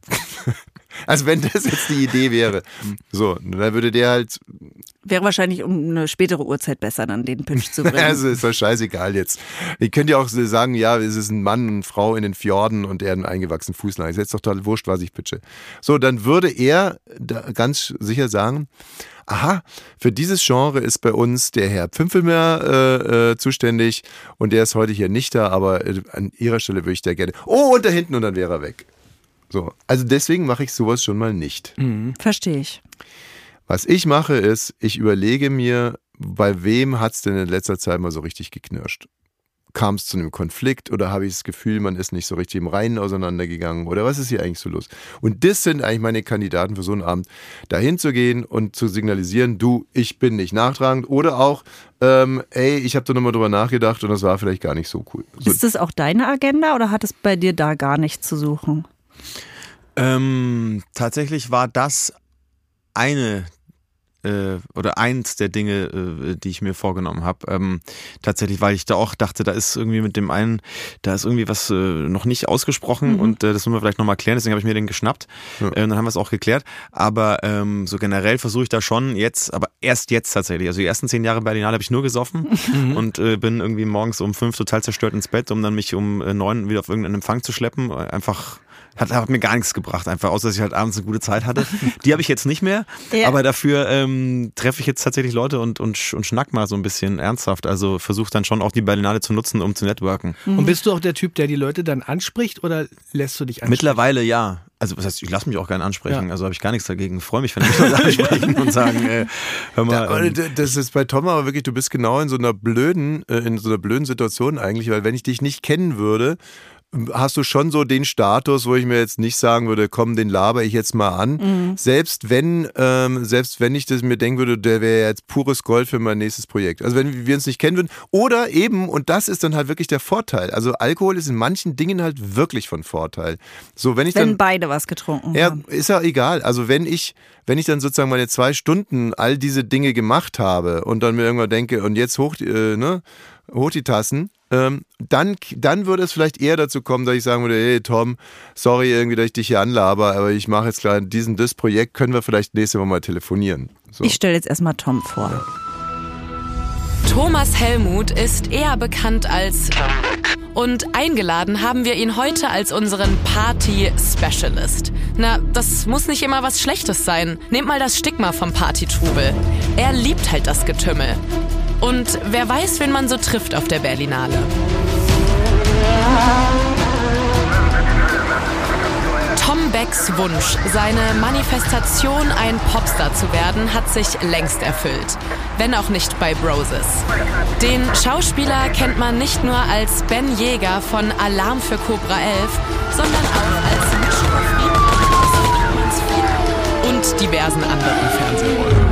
Also wenn das jetzt die Idee wäre. So, dann würde der halt, Wäre wahrscheinlich um eine spätere Uhrzeit besser, dann den Pitch zu bringen. also ist doch scheißegal jetzt. Ihr könnt ja auch so sagen, ja, es ist ein Mann und eine Frau in den Fjorden und er einen eingewachsenen Fußnagel. Ist jetzt doch total wurscht, was ich pitche. So, dann würde er da ganz sicher sagen, aha, für dieses Genre ist bei uns der Herr Pfimfelmer äh, äh, zuständig und der ist heute hier nicht da, aber äh, an ihrer Stelle würde ich da gerne. Oh, und da hinten und dann wäre er weg. So, also deswegen mache ich sowas schon mal nicht. Verstehe ich. Was ich mache ist, ich überlege mir, bei wem hat es denn in letzter Zeit mal so richtig geknirscht? Kam es zu einem Konflikt oder habe ich das Gefühl, man ist nicht so richtig im Reinen auseinandergegangen oder was ist hier eigentlich so los? Und das sind eigentlich meine Kandidaten für so einen Abend, dahin zu gehen und zu signalisieren, du, ich bin nicht nachtragend oder auch, ähm, ey, ich habe da nochmal drüber nachgedacht und das war vielleicht gar nicht so cool. So, Ist das auch deine Agenda oder hat es bei dir da gar nichts zu suchen? Ähm, tatsächlich war das eine äh, oder eins der Dinge, äh, die ich mir vorgenommen habe. Ähm, tatsächlich, weil ich da auch dachte, da ist irgendwie mit dem einen, da ist irgendwie was äh, noch nicht ausgesprochen Mhm. und äh, das müssen wir vielleicht nochmal klären, deswegen habe ich mir den geschnappt. Ja. Äh, dann haben wir es auch geklärt. Aber ähm, so generell versuche ich da schon jetzt, aber erst jetzt tatsächlich. Also die ersten zehn Jahre Berlinale habe ich nur gesoffen und äh, bin irgendwie morgens um fünf total zerstört ins Bett, um dann mich um äh, neun wieder auf irgendeinen Empfang zu schleppen. Einfach Hat, hat mir gar nichts gebracht, einfach außer dass ich halt abends eine gute Zeit hatte. Die habe ich jetzt nicht mehr, Ja. aber dafür ähm, treffe ich jetzt tatsächlich Leute und, und, sch- und schnack mal so ein bisschen ernsthaft. Also versuche dann schon auch die Berlinale zu nutzen, um zu networken. Und bist du auch der Typ, der die Leute dann anspricht oder lässt du dich ansprechen? Mittlerweile ja. Also was heißt, ich lasse mich auch gerne ansprechen, Ja. also habe ich gar nichts dagegen. Freue mich, wenn mich Leute ansprechen und sagen, äh, hör mal. Ja, ähm, d- das ist bei Tom aber wirklich, du bist genau in so einer blöden, äh, in so einer blöden Situation eigentlich, weil wenn ich dich nicht kennen würde, hast du schon so den Status, wo ich mir jetzt nicht sagen würde, komm, den laber ich jetzt mal an. Mhm. Selbst wenn, ähm, selbst wenn ich das mir denken würde, der wäre jetzt pures Gold für mein nächstes Projekt. Also wenn wir uns nicht kennen würden. Oder eben, und das ist dann halt wirklich der Vorteil. Also Alkohol ist in manchen Dingen halt wirklich von Vorteil. So, wenn ich wenn dann, beide was getrunken ja, haben. Ist ja egal. Also wenn ich, wenn ich dann sozusagen meine zwei Stunden all diese Dinge gemacht habe und dann mir irgendwann denke, und jetzt hoch, äh, ne, hoch die Tassen, Ähm, dann, dann würde es vielleicht eher dazu kommen, dass ich sagen würde, hey Tom, sorry irgendwie, dass ich dich hier anlaber, aber ich mache jetzt klar diesen, das Projekt, können wir vielleicht nächste Woche mal telefonieren. So. Ich stelle jetzt erstmal Tom vor. Ja. Thomas Helmuth ist eher bekannt als und eingeladen haben wir ihn heute als unseren Party-Specialist. Na, das muss nicht immer was Schlechtes sein. Nehmt mal das Stigma vom Partytrubel. Er liebt halt das Getümmel. Und wer weiß, wen man so trifft auf der Berlinale. Tom Becks Wunsch, seine Manifestation, ein Popstar zu werden, hat sich längst erfüllt. Wenn auch nicht bei Broses. Den Schauspieler kennt man nicht nur als Ben Jäger von Alarm für Cobra elf, sondern auch als Mischung und diversen anderen Fernsehrollen.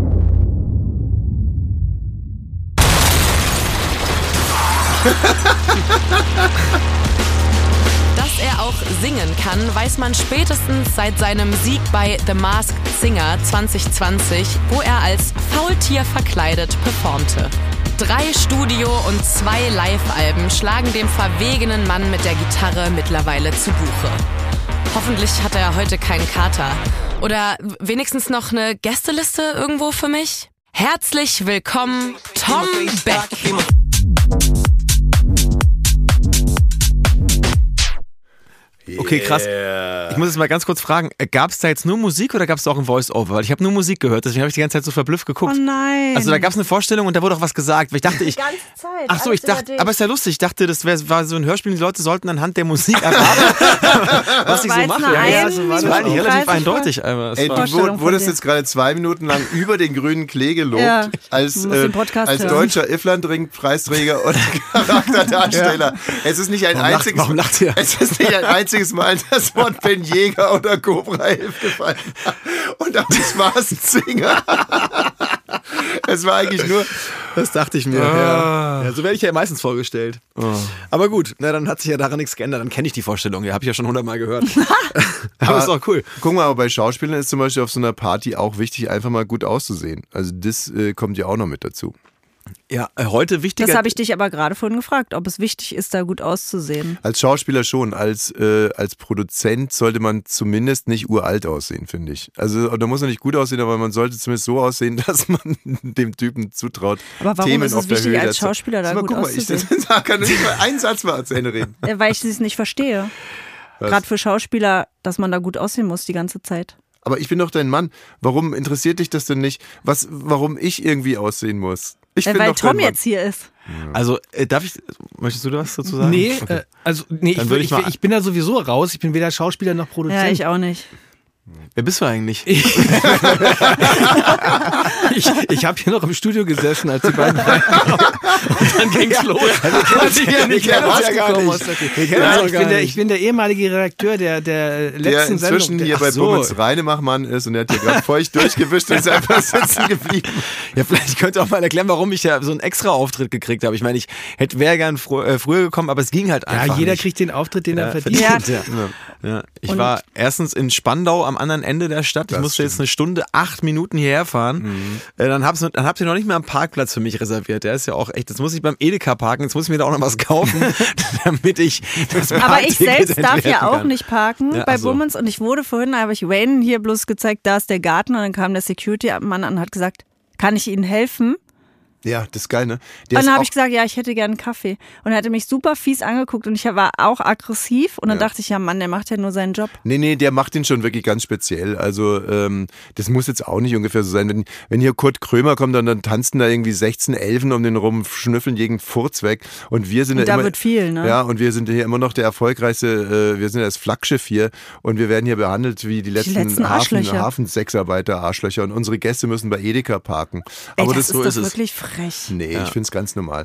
Dass er auch singen kann, weiß man spätestens seit seinem Sieg bei The Masked Singer zwanzig zwanzig, wo er als Faultier verkleidet performte. Drei Studio- und zwei Live-Alben schlagen dem verwegenen Mann mit der Gitarre mittlerweile zu Buche. Hoffentlich hat er heute keinen Kater. Oder wenigstens noch eine Gästeliste irgendwo für mich? Herzlich willkommen, Tom Beck. Okay, krass. Ich muss jetzt mal ganz kurz fragen, gab es da jetzt nur Musik oder gab es auch ein Voice-Over? Weil ich habe nur Musik gehört, deswegen habe ich die ganze Zeit so verblüfft geguckt. Oh nein. Also da gab es eine Vorstellung und da wurde auch was gesagt. Weil ich dachte, ich, Die ganze Zeit. ach so, ich dachte, aber ist ja lustig. Ich dachte, das wär, war so ein Hörspiel, die Leute sollten anhand der Musik erraten, was ich so mache. Ja, ja, also das war eigentlich relativ eindeutig. Aber Ey, du wur- wurdest jetzt gerade zwei Minuten lang über den grünen Klee gelobt, ja, als, äh, als deutscher Iflandring-Preisträger und Charakterdarsteller. Ja. Es ist nicht ein warum einziges lacht, warum lacht ihr? Es ist nicht ein einziges Mal das Wort Ben Jäger oder Cobra elf gefallen. Und auch nicht Masked Singer. Es war eigentlich nur. Das dachte ich mir. Ah. Ja. Ja, so werde ich ja meistens vorgestellt. Oh. Aber gut, na, dann hat sich ja daran nichts geändert. Dann kenne ich die Vorstellung. Ja, habe ich ja schon hundertmal gehört. Aber ist auch cool. Guck mal, aber bei Schauspielern ist zum Beispiel auf so einer Party auch wichtig, einfach mal gut auszusehen. Also das äh, kommt ja auch noch mit dazu. Ja, heute wichtiger. Das habe ich dich aber gerade vorhin gefragt, ob es wichtig ist, da gut auszusehen. Als Schauspieler schon, als, äh, als Produzent sollte man zumindest nicht uralt aussehen, finde ich. Also da muss man nicht gut aussehen, aber man sollte zumindest so aussehen, dass man dem Typen zutraut. Aber warum Themen ist es auf der wichtig, Höhe als der Schauspieler da mal, gut guck mal, auszusehen? Ich da kann nicht mal einen Satz mal zu Ende reden. Ja, weil ich es nicht verstehe. Gerade für Schauspieler, dass man da gut aussehen muss die ganze Zeit. Aber ich bin doch dein Mann. Warum interessiert dich das denn nicht? Was, warum ich irgendwie aussehen muss? Ich äh, bin weil doch Tom dein Mann. jetzt hier ist. Also, äh, darf ich, möchtest du da was dazu sagen? Nee, okay. äh, also nee, Dann ich, würd ich, ich ich, mal- ich bin da sowieso raus. Ich bin weder Schauspieler noch Produzent. Ja, ich auch nicht. Wer bist du eigentlich? Ich, ich habe hier noch im Studio gesessen, als die beiden reinkamen. Und dann ging's los. Als ich hier nicht kennen uns ja gar rausgekommen nicht. aus der- Wir kennen Ja, uns doch ich, gar bin der, nicht. ich bin der ehemalige Redakteur der, der letzten Der inzwischen Sendung. hier Ach bei so. Bummens Reinemachmann ist und der hat hier gerade feucht durchgewischt und ist einfach sitzen geblieben. Ja, vielleicht könnt ihr auch mal erklären, warum ich ja so einen extra Auftritt gekriegt habe. Ich meine, ich hätte wäre gern fr- äh, früher gekommen, aber es ging halt einfach Ja, jeder nicht. kriegt den Auftritt, den er Ja, verdient. Ja. Ja. Ja. Ich Und- war erstens in Spandau am anderen Ende der Stadt. Ich Das musste jetzt stimmt. eine Stunde, acht Minuten hierher fahren. Mhm. Äh, dann, hab's, dann habt ihr noch nicht mal einen Parkplatz für mich reserviert. Der ist ja auch echt, jetzt muss ich beim Edeka parken, jetzt muss ich mir da auch noch was kaufen, damit ich das Aber ich Parkticket selbst darf ja entwerten auch kann. nicht parken Ja, bei ach so. Bummens und ich wurde vorhin, da habe ich Wayne hier bloß gezeigt, da ist der Garten und dann kam der Security-Mann an und hat gesagt, kann ich Ihnen helfen? Ja, das ist geil, ne? Der Und ist dann habe auch- ich gesagt, ja, ich hätte gerne einen Kaffee. Und er hatte mich super fies angeguckt und ich war auch aggressiv und dann Ja. dachte ich, ja Mann, der macht ja nur seinen Job. Nee, nee, der macht den schon wirklich ganz speziell. Also ähm, das muss jetzt auch nicht ungefähr so sein. Wenn, wenn hier Kurt Krömer kommt, dann, dann tanzen da irgendwie sechzehn Elfen um den rum, schnüffeln jeden Furz weg. Und wir sind Und ja da immer, wird viel, ne? Ja, und wir sind hier immer noch der erfolgreichste, äh, wir sind ja das Flaggschiff hier und wir werden hier behandelt wie die letzten, letzten Hafen, Arschlöcher. Hafensexarbeiter, Arschlöcher. Und unsere Gäste müssen bei Edeka parken. Ey, Aber das, das, ist so doch ist es. wirklich Das frech. Nee, Ja. ich finde es ganz normal.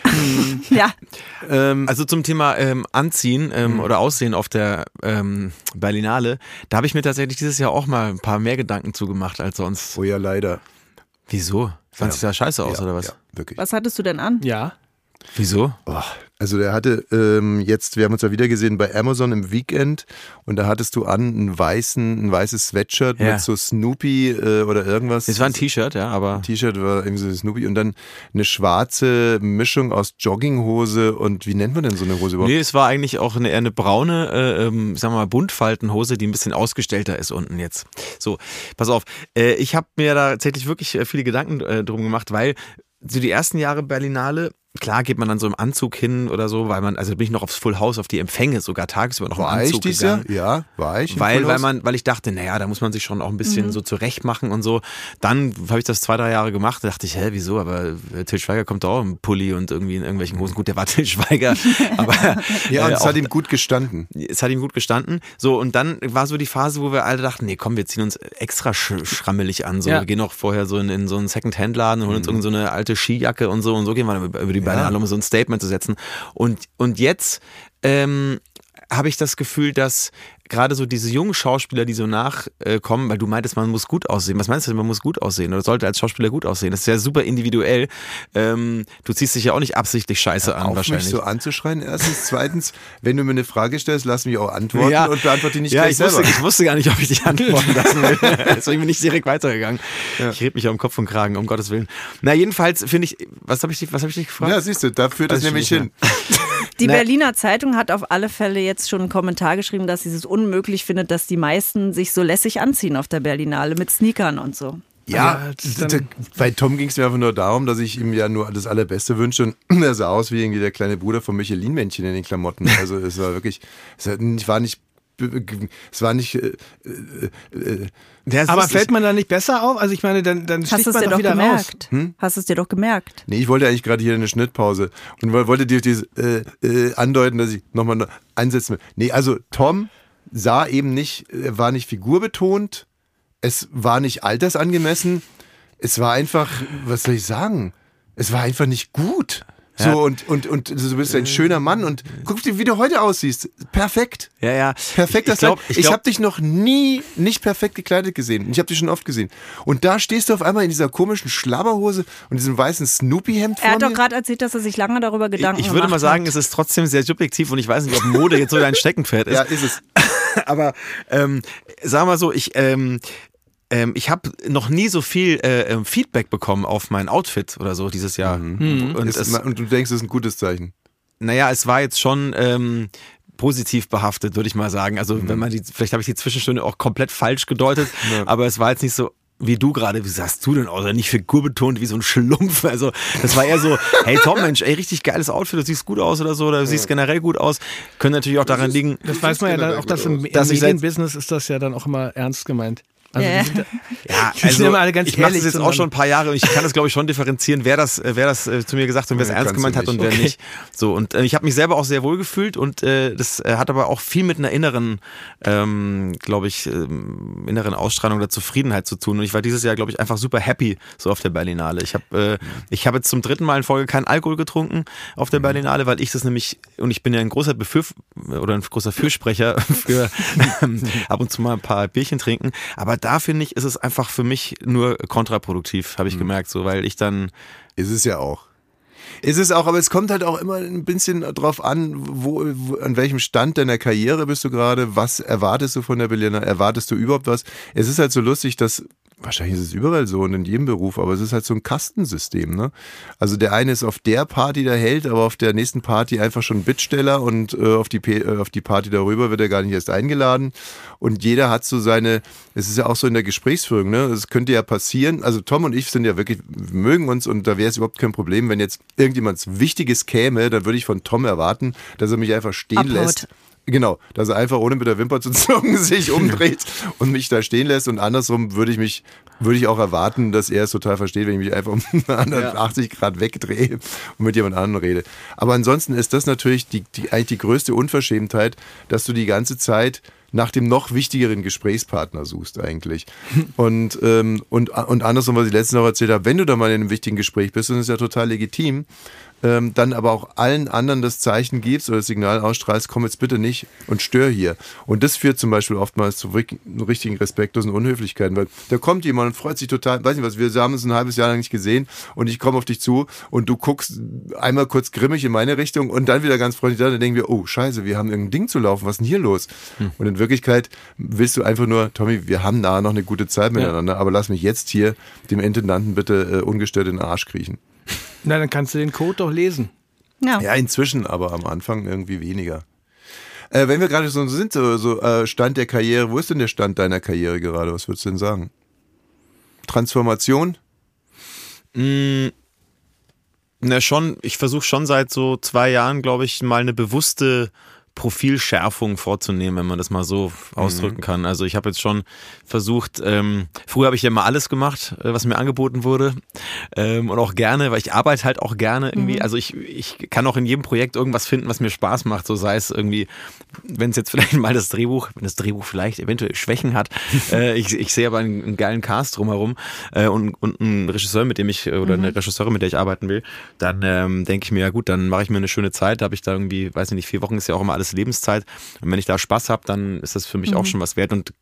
Ja. Ähm, Also zum Thema ähm, Anziehen ähm, oder Aussehen auf der ähm, Berlinale, da habe ich mir tatsächlich dieses Jahr auch mal ein paar mehr Gedanken zugemacht als sonst. oh ja, leider. Wieso? Fand sich da scheiße aus ja, oder was? Ja, wirklich. Was hattest du denn an? Ja. Wieso? Oh, also der hatte ähm, jetzt, wir haben uns ja wieder gesehen bei Amazon im Weekend und da hattest du an einen weißen, ein weißes Sweatshirt Ja. mit so Snoopy äh, oder irgendwas. Es war ein T-Shirt, ja, aber... T-Shirt war irgendwie so Snoopy und dann eine schwarze Mischung aus Jogginghose und wie nennt man denn so eine Hose überhaupt? Nee, es war eigentlich auch eine, eher eine braune, äh, ähm, sagen wir mal, Buntfaltenhose, die ein bisschen ausgestellter ist unten jetzt. So, pass auf. Äh, ich habe mir da tatsächlich wirklich äh, viele Gedanken äh, drum gemacht, weil so die ersten Jahre Berlinale, klar geht man dann so im Anzug hin oder so, weil man, also bin ich noch aufs Full House, auf die Empfänge sogar tagsüber noch im War ich Anzug dieses gegangen. Jahr? Ja, war ich. im Weil, Full weil House? man, weil ich dachte, naja, da muss man sich schon auch ein bisschen Mhm. so zurecht machen und so. Dann habe ich das zwei, drei Jahre gemacht, da dachte ich, hä, wieso? Aber äh, Till Schweiger kommt doch auch im Pulli und irgendwie in irgendwelchen Hosen. Gut, der war Till Schweiger, aber Ja, und äh, es auch- hat ihm gut gestanden. es hat ihm gut gestanden. So, und dann war so die Phase, wo wir alle dachten, nee, komm, wir ziehen uns extra sch schrammelig an. So, Ja. wir gehen auch vorher so in, in so einen Second-Hand-Laden und holen uns irgend so eine alte Skijacke und so und so gehen wir dann über über die Berlinale, um so ein Statement zu setzen. Und, und jetzt ähm, habe ich das Gefühl, dass gerade so diese jungen Schauspieler, die so nachkommen, weil du meintest, man muss gut aussehen. Was meinst du denn, man muss gut aussehen oder sollte als Schauspieler gut aussehen? Das ist ja super individuell. Ähm, du ziehst dich ja auch nicht absichtlich scheiße an, Auf wahrscheinlich. mich so anzuschreien, erstens. Zweitens, wenn du mir eine Frage stellst, lass mich auch antworten Ja. und beantworte die nicht ja, gleich ich selber. wusste, ich wusste gar nicht, ob ich dich antworten lassen will. Deswegen bin ich direkt weitergegangen. Ich rede mich ja um Kopf und Kragen, um Gottes Willen. Na, jedenfalls finde ich, was habe ich, dich- was hab ich dich gefragt? Ja, siehst du, da führt das Weiß ich nämlich nicht hin. Die Na- Berliner Zeitung hat auf alle Fälle jetzt schon einen Kommentar geschrieben, dass sie es unmöglich findet, dass die meisten sich so lässig anziehen auf der Berlinale mit Sneakern und so. Ja, Ja, das ist d- dann- d- bei Tom ging es mir einfach nur darum, dass ich ihm ja nur das Allerbeste wünsche und er sah aus wie irgendwie der kleine Bruder von Michelin-Männchen in den Klamotten. Also es war wirklich, es war nicht, es war nicht, äh, äh, äh, Der ist Aber lustig. fällt man da nicht besser auf? Also ich meine, dann, dann Hast sticht du es man dir doch doch wieder gemerkt? raus. Hm? Hast du es dir doch gemerkt? nee, ich wollte eigentlich gerade hier eine Schnittpause und woll- wollte dir dieses, äh, äh, andeuten, dass ich nochmal einsetzen will. Nee, also Tom sah eben nicht, er war nicht figurbetont, es war nicht altersangemessen, es war einfach, was soll ich sagen, es war einfach nicht gut. So, Ja. und, und, und du bist ein schöner Mann und guck dir, wie du heute aussiehst. Perfekt. Ja, ja. Perfekt, das ich glaube, ich, ich ich glaub, habe dich noch nie nicht perfekt gekleidet gesehen. Ich habe dich schon oft gesehen. Und da stehst du auf einmal in dieser komischen Schlabberhose und diesem weißen Snoopy-Hemd vor Er hat mir. doch gerade erzählt, dass er sich lange darüber Gedanken ich würde gemacht mal sagen, hat. es ist trotzdem sehr subjektiv und ich weiß nicht, ob Mode jetzt so dein Steckenpferd ist. Ja, ist es. Aber ähm, sagen wir mal so, ich ähm, ähm, ich habe noch nie so viel äh, ähm, Feedback bekommen auf mein Outfit oder so dieses Jahr. Und, Ist, es, und du denkst, das ist ein gutes Zeichen. naja, es war jetzt schon ähm, positiv behaftet, würde ich mal sagen. Also wenn man die, vielleicht habe ich die Zwischenstunde auch komplett falsch gedeutet, aber es war jetzt nicht so wie du gerade, wie sahst du denn aus? Nicht figurbetont wie so ein Schlumpf. Also das war eher so, hey Tom, Mensch, ey, richtig geiles Outfit, du siehst gut aus oder so, oder du siehst generell gut aus. Könnte natürlich auch daran liegen, Das weiß man ja dann generell auch, dass gut im, im Dass ich seit- Medienbusiness ist das ja dann auch immer ernst gemeint. Also Ja. die sind, ja, die sind immer alle ganz ich mache das ehrlich, jetzt auch sondern- schon ein paar Jahre und ich kann das, glaube ich, schon differenzieren, wer das, äh, wer das äh, zu mir gesagt hat und wer es Nee, ernst kannst gemeint du hat und nicht. wer nicht. So, und äh, ich habe mich selber auch sehr wohl gefühlt und äh, das äh, hat aber auch viel mit einer inneren, ähm, glaube ich, ähm, inneren Ausstrahlung oder Zufriedenheit zu tun. Und ich war dieses Jahr, glaube ich, einfach super happy so auf der Berlinale. Ich habe äh, ich habe jetzt zum dritten Mal in Folge keinen Alkohol getrunken auf der Berlinale, weil ich das nämlich, und ich bin ja ein großer Befürf oder ein großer Fürsprecher für ähm, ab und zu mal ein paar Bierchen trinken. Aber da finde ich, ist es einfach für mich nur kontraproduktiv, habe ich gemerkt, so, weil ich dann, Ist es ja auch. Ist es auch, aber es kommt halt auch immer ein bisschen drauf an, wo, wo an welchem Stand deiner Karriere bist du gerade, was erwartest du von der Berliner, erwartest du überhaupt was? Es ist halt so lustig, dass, wahrscheinlich ist es überall so und in jedem Beruf, aber es ist halt so ein Kastensystem, ne? Also der eine ist auf der Party der Held, aber auf der nächsten Party einfach schon Bittsteller und äh, auf die P- äh, auf die Party darüber wird er gar nicht erst eingeladen und jeder hat so seine, es ist ja auch so in der Gesprächsführung, ne? Es könnte ja passieren, also Tom und ich sind ja wirklich, wir mögen uns und da wäre es überhaupt kein Problem, wenn jetzt irgendjemand Wichtiges käme, dann würde ich von Tom erwarten, dass er mich einfach stehen Abhaut. lässt. Genau, dass er einfach ohne mit der Wimper zu zucken sich umdreht und mich da stehen lässt und andersrum würde ich mich, würde ich auch erwarten, dass er es total versteht, wenn ich mich einfach um hundertachtzig Grad wegdrehe und mit jemand anderem rede. Aber ansonsten ist das natürlich die, die, eigentlich die größte Unverschämtheit, dass du die ganze Zeit nach dem noch wichtigeren Gesprächspartner suchst eigentlich. Und, ähm, und, und andersrum, was ich letztens noch erzählt habe, wenn du da mal in einem wichtigen Gespräch bist, und das ist ja total legitim, ähm, dann aber auch allen anderen das Zeichen gibst oder das Signal ausstrahlst, komm jetzt bitte nicht und stör hier. Und das führt zum Beispiel oftmals zu richtigen respektlosen Unhöflichkeiten, weil da kommt jemand und freut sich total, weiß nicht was, wir haben uns ein halbes Jahr lang nicht gesehen und ich komme auf dich zu und du guckst einmal kurz grimmig in meine Richtung und dann wieder ganz freundlich da, dann denken wir, oh scheiße, wir haben irgendein Ding zu laufen, was ist denn hier los? Hm. Und in Wirklichkeit willst du einfach nur, Tommy, wir haben da noch eine gute Zeit miteinander, ja. aber lass mich jetzt hier dem Intendanten bitte äh, ungestört in den Arsch kriechen. Na, dann kannst du den Code doch lesen. Ja, ja inzwischen, aber am Anfang irgendwie weniger. Äh, wenn wir gerade so sind, so, so äh, Stand der Karriere, wo ist denn der Stand deiner Karriere gerade? Was würdest du denn sagen? Transformation? Mm, na schon, ich versuche schon seit so zwei Jahren, glaube ich, mal eine bewusste Profilschärfung vorzunehmen, wenn man das mal so ausdrücken kann. Also ich habe jetzt schon versucht, ähm, früher habe ich ja immer alles gemacht, äh, was mir angeboten wurde ähm, und auch gerne, weil ich arbeite halt auch gerne irgendwie, mhm. also ich, ich kann auch in jedem Projekt irgendwas finden, was mir Spaß macht, so sei es irgendwie, wenn es jetzt vielleicht mal das Drehbuch, wenn das Drehbuch vielleicht eventuell Schwächen hat, äh, ich, ich sehe aber einen, einen geilen Cast drumherum äh, und, und einen Regisseur, mit dem ich, oder eine Regisseurin, mit der ich arbeiten will, dann ähm, denke ich mir, ja gut, dann mache ich mir eine schöne Zeit, da habe ich da irgendwie, weiß ich nicht, vier Wochen ist ja auch immer alles Lebenszeit. Und wenn ich da Spaß habe, dann ist das für mich mhm. auch schon was wert. Und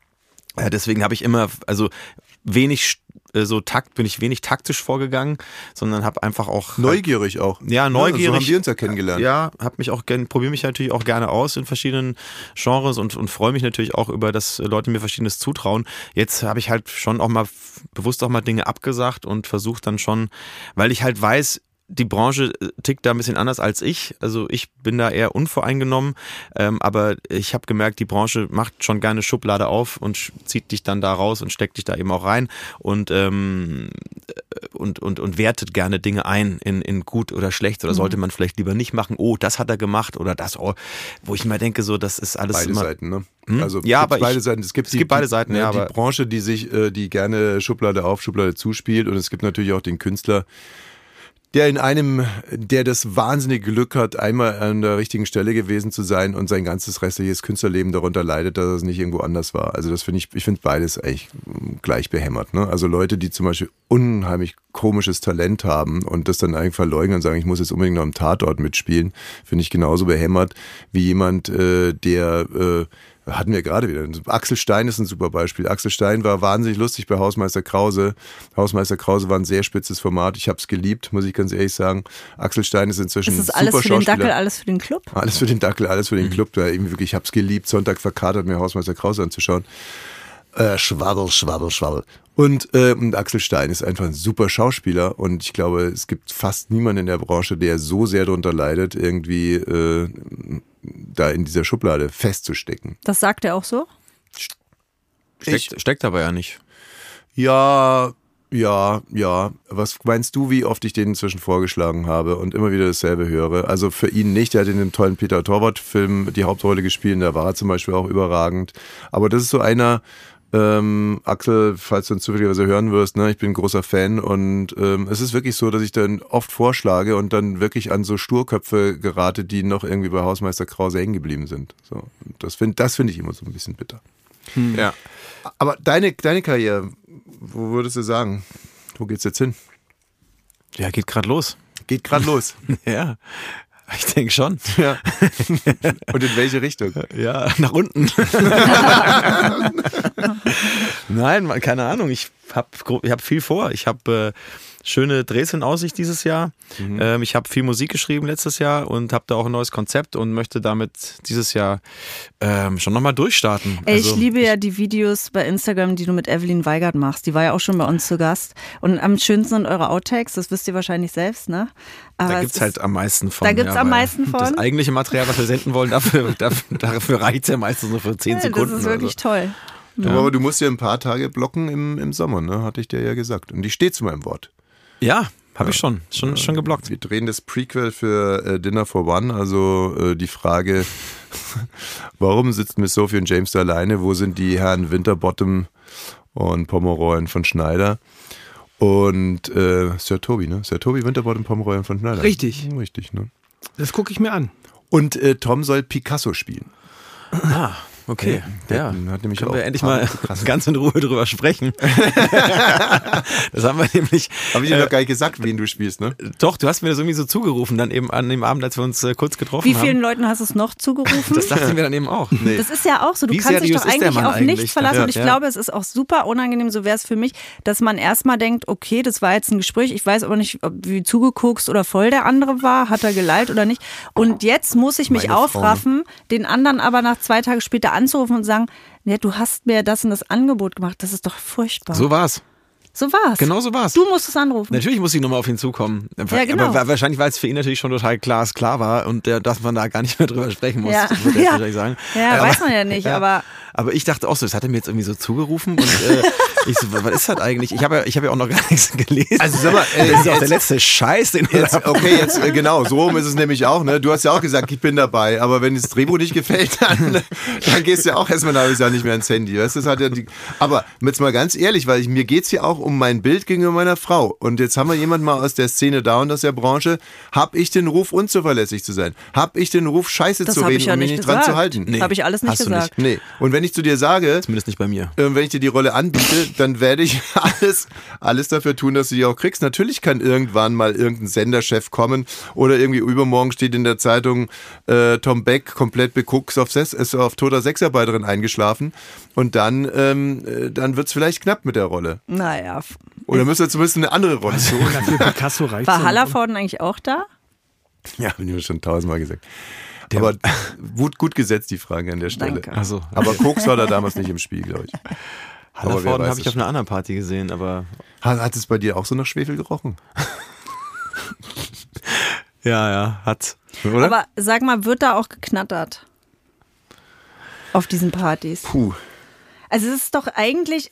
äh, deswegen habe ich immer, also wenig äh, so Takt, bin ich wenig taktisch vorgegangen, sondern habe einfach auch neugierig auch. Ja, neugierig. Ja, so haben wir uns ja kennengelernt. Ja, habe mich auch gerne, probiere mich natürlich auch gerne aus in verschiedenen Genres und, und freue mich natürlich auch über, dass Leute mir Verschiedenes zutrauen. Jetzt habe ich halt schon auch mal bewusst auch mal Dinge abgesagt und versuche dann schon, weil ich halt weiß, die Branche tickt da ein bisschen anders als ich. Also ich bin da eher unvoreingenommen, ähm, aber ich habe gemerkt, die Branche macht schon gerne Schublade auf und zieht dich dann da raus und steckt dich da eben auch rein und ähm, und und und wertet gerne Dinge ein in in gut oder schlecht oder mhm. sollte man vielleicht lieber nicht machen. Oh, das hat er gemacht oder das. Oh, wo ich mir denke, so das ist alles beide immer, Seiten, ne? Hm? Also ja, aber beide ich, Seiten. Es gibt, es die, gibt beide Seiten. Die, ja, die aber Branche, die sich, die gerne Schublade auf, Schublade zuspielt und es gibt natürlich auch den Künstler, der in einem, der das wahnsinnige Glück hat, einmal an der richtigen Stelle gewesen zu sein und sein ganzes restliches Künstlerleben darunter leidet, dass es nicht irgendwo anders war. Also das finde ich, ich finde beides eigentlich gleich behämmert. Ne? Also Leute, die zum Beispiel unheimlich komisches Talent haben und das dann eigentlich verleugnen und sagen, ich muss jetzt unbedingt noch im Tatort mitspielen, finde ich genauso behämmert wie jemand, äh, der äh, hatten wir gerade wieder. Axel Stein ist ein super Beispiel. Axel Stein war wahnsinnig lustig bei Hausmeister Krause. Hausmeister Krause war ein sehr spitzes Format. Ich habe es geliebt, muss ich ganz ehrlich sagen. Axel Stein ist inzwischen ein super Schauspieler. Ist das alles für den Dackel, alles für den Club? Alles für den Dackel, alles für den Club. Da eben wirklich, ich habe es geliebt. Sonntag verkatert, mir Hausmeister Krause anzuschauen. Äh, schwabbel, schwabbel, schwabbel. Und, äh, und Axel Stein ist einfach ein super Schauspieler und ich glaube, es gibt fast niemanden in der Branche, der so sehr darunter leidet, irgendwie äh, da in dieser Schublade festzustecken. Das sagt er auch so? Steckt, steckt aber ja nicht. Ja, ja, ja. Was meinst du, wie oft ich den inzwischen vorgeschlagen habe und immer wieder dasselbe höre? Also für ihn nicht, er hat in dem tollen Peter Torwart-Film die Hauptrolle gespielt, da war er zum Beispiel auch überragend. Aber das ist so einer, Ähm, Axel, falls du uns zufälligerweise hören wirst, ne, ich bin ein großer Fan und ähm, es ist wirklich so, dass ich dann oft vorschlage und dann wirklich an so Sturköpfe gerate, die noch irgendwie bei Hausmeister Krause hängen geblieben sind. So, und das finde das find ich immer so ein bisschen bitter. Hm. Ja. Aber deine, deine Karriere, wo würdest du sagen, wo geht's jetzt hin? Ja, geht gerade los. Geht gerade los. Ja. Ich denke schon. Ja. Und in welche Richtung? Ja, nach unten. Nein, man, keine Ahnung. Ich habe ich hab viel vor. Ich habe äh, schöne Drehs in Aussicht dieses Jahr. Mhm. Ähm, ich habe viel Musik geschrieben letztes Jahr und habe da auch ein neues Konzept und möchte damit dieses Jahr ähm, schon nochmal durchstarten. Ey, ich also, liebe ja die Videos bei Instagram, die du mit Evelyn Weigert machst. Die war ja auch schon bei uns zu Gast. Und am schönsten sind eure Outtakes, das wisst ihr wahrscheinlich selbst, ne? Aber da gibt es halt am meisten von. Da gibt es ja, am meisten von. Das eigentliche Material, was wir senden wollen, dafür, dafür, dafür reicht es ja meistens nur für zehn ja, Sekunden. Das ist wirklich so. toll. Ja. Aber du musst ja ein paar Tage blocken im, im Sommer, ne? Hatte ich dir ja gesagt. Und ich stehe zu meinem Wort. Ja, habe ja. ich schon. Schon, ja. schon geblockt. Wir drehen das Prequel für äh, Dinner for One, also äh, die Frage, warum sitzen Miss Sophie und James da alleine? Wo sind die Herren Winterbottom und Pomeroy und von Schneider? Und äh, Sir Toby, ne? Sir Toby, Winterbottom, Pomeroy und von Schneider. Richtig. Richtig, ne? Das gucke ich mir an. Und äh, Tom soll Picasso spielen. Ah. okay. Ja, hat nämlich können auch wir endlich mal ganz in Ruhe drüber sprechen. Das haben wir nämlich... Habe ich dir äh, noch gar nicht gesagt, wen du spielst, ne? Doch, du hast mir das irgendwie so zugerufen, dann eben an dem Abend, als wir uns äh, kurz getroffen Wie haben. Wie vielen Leuten hast du es noch zugerufen? Das dachten wir dann eben auch. Nee. Das ist ja auch so, du Wie kannst dich doch eigentlich auf eigentlich? nichts verlassen. Ja, und ich ja. glaube, es ist auch super unangenehm, so wäre es für mich, dass man erstmal denkt, okay, das war jetzt ein Gespräch, ich weiß aber nicht, ob wie zugeguckst oder voll der andere war, hat er geleitet oder nicht. Und jetzt muss ich mich Meine aufraffen, Frau, ne? den anderen aber nach zwei Tagen später anzurufen und sagen, nee, du hast mir das und das Angebot gemacht, das ist doch furchtbar. So war's. So war's. Genau so war's. Du musst es anrufen. Natürlich muss ich nochmal auf ihn zukommen. Ja, genau. Aber wahrscheinlich, weil es für ihn natürlich schon total klar, klar war und der, dass man da gar nicht mehr drüber sprechen muss, Ja. würde ich Ja. wahrscheinlich sagen. Ja, aber, weiß man ja nicht, ja. aber... Aber ich dachte auch so, das hat er mir jetzt irgendwie so zugerufen und äh, ich so, was ist das eigentlich? Ich habe ja, ich hab ja auch noch gar nichts gelesen. Also sag mal, ey, das ist auch jetzt- der letzte Scheiß, den wir Jetzt, okay, jetzt äh, genau, so rum ist es nämlich auch. Ne? Du hast ja auch gesagt, ich bin dabei, aber wenn das Drehbuch nicht gefällt, dann, dann gehst du ja auch erstmal ein halbes Jahr nicht mehr ins Handy. Weißt? Das hat ja die, aber jetzt mal ganz ehrlich, weil ich, mir geht's hier auch um mein Bild gegenüber meiner Frau. Und jetzt haben wir jemanden mal aus der Szene da und aus der Branche. Hab ich den Ruf, unzuverlässig zu sein? Hab ich den Ruf, Scheiße Das zu habe reden ich ja und mich nicht nicht gesagt. dran zu halten? Nee. Habe ich alles nicht Hast du gesagt. Nee. Und wenn ich zu dir sage, Zumindest nicht bei mir. äh, wenn ich dir die Rolle anbiete, dann werde ich alles, alles dafür tun, dass du die auch kriegst. Natürlich kann irgendwann mal irgendein Senderchef kommen oder irgendwie übermorgen steht in der Zeitung, äh, Tom Beck komplett beguckt auf, Ses- ist auf toter Sexarbeiterin eingeschlafen und dann, ähm, äh, dann wird es vielleicht knapp mit der Rolle. Naja. Oder müsst ihr zumindest eine andere Rolle So, suchen. dafür Picasso reicht War so. Hallervorden eigentlich auch da? Ja, bin ich mir schon tausendmal gesagt. Aber gut, gut gesetzt, die Frage an der Stelle. Danke. Also, Aber Koks war da damals nicht im Spiel, glaube ich. Aber wer Hallervorden weiß habe ich es auf einer anderen Party gesehen, aber Hat, hat es bei dir auch so nach Schwefel gerochen? ja, ja, hat. Oder? Aber sag mal, wird da auch geknattert? Auf diesen Partys? Puh. Also es ist doch eigentlich...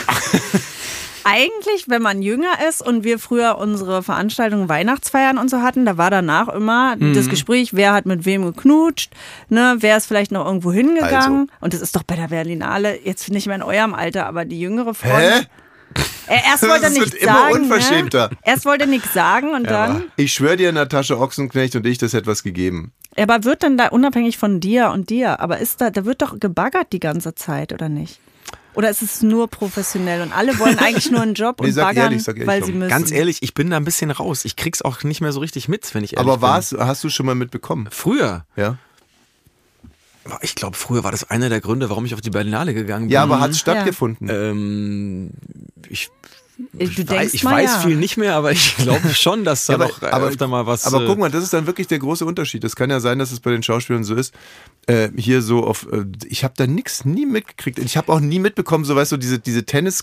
Eigentlich, wenn man jünger ist und wir früher unsere Veranstaltungen, Weihnachtsfeiern und so hatten, da war danach immer Mhm. das Gespräch, wer hat mit wem geknutscht, ne, wer ist vielleicht noch irgendwo hingegangen. Also. Und das ist doch bei der Berlinale jetzt nicht mehr in eurem Alter, aber die jüngere Front. Hä? Er, erst wollte er Das nichts wird immer sagen. unverschämter. Ne? Erst wollte er nichts sagen und dann. Ich schwöre dir, Natascha Ochsenknecht und ich, das hätte was gegeben. Aber wird dann da unabhängig von dir und dir, aber ist da, da wird doch gebaggert die ganze Zeit, oder nicht? Oder ist es nur professionell und alle wollen eigentlich nur einen Job Nee, und sag baggern, ehrlich, sag ehrlich, weil komm. sie müssen? Ganz ehrlich, ich bin da ein bisschen raus. Ich krieg's auch nicht mehr so richtig mit, wenn ich ehrlich Aber bin. war's, hast du schon mal mitbekommen? Früher. Ja. Ich glaube, früher war das einer der Gründe, warum ich auf die Berlinale gegangen bin. Ja, aber hat es stattgefunden? Ähm, ich Du ich denkst weiß, ich mal, weiß ja. viel nicht mehr, aber ich glaube schon, dass da Ja, aber- noch äh, aber- öfter mal was... Aber äh, guck mal, das ist dann wirklich der große Unterschied. Es kann ja sein, dass es bei den Schauspielern so ist. Äh, hier so auf, äh, ich habe da nix nie mitgekriegt. Ich habe auch nie mitbekommen, so weißt du, diese, diese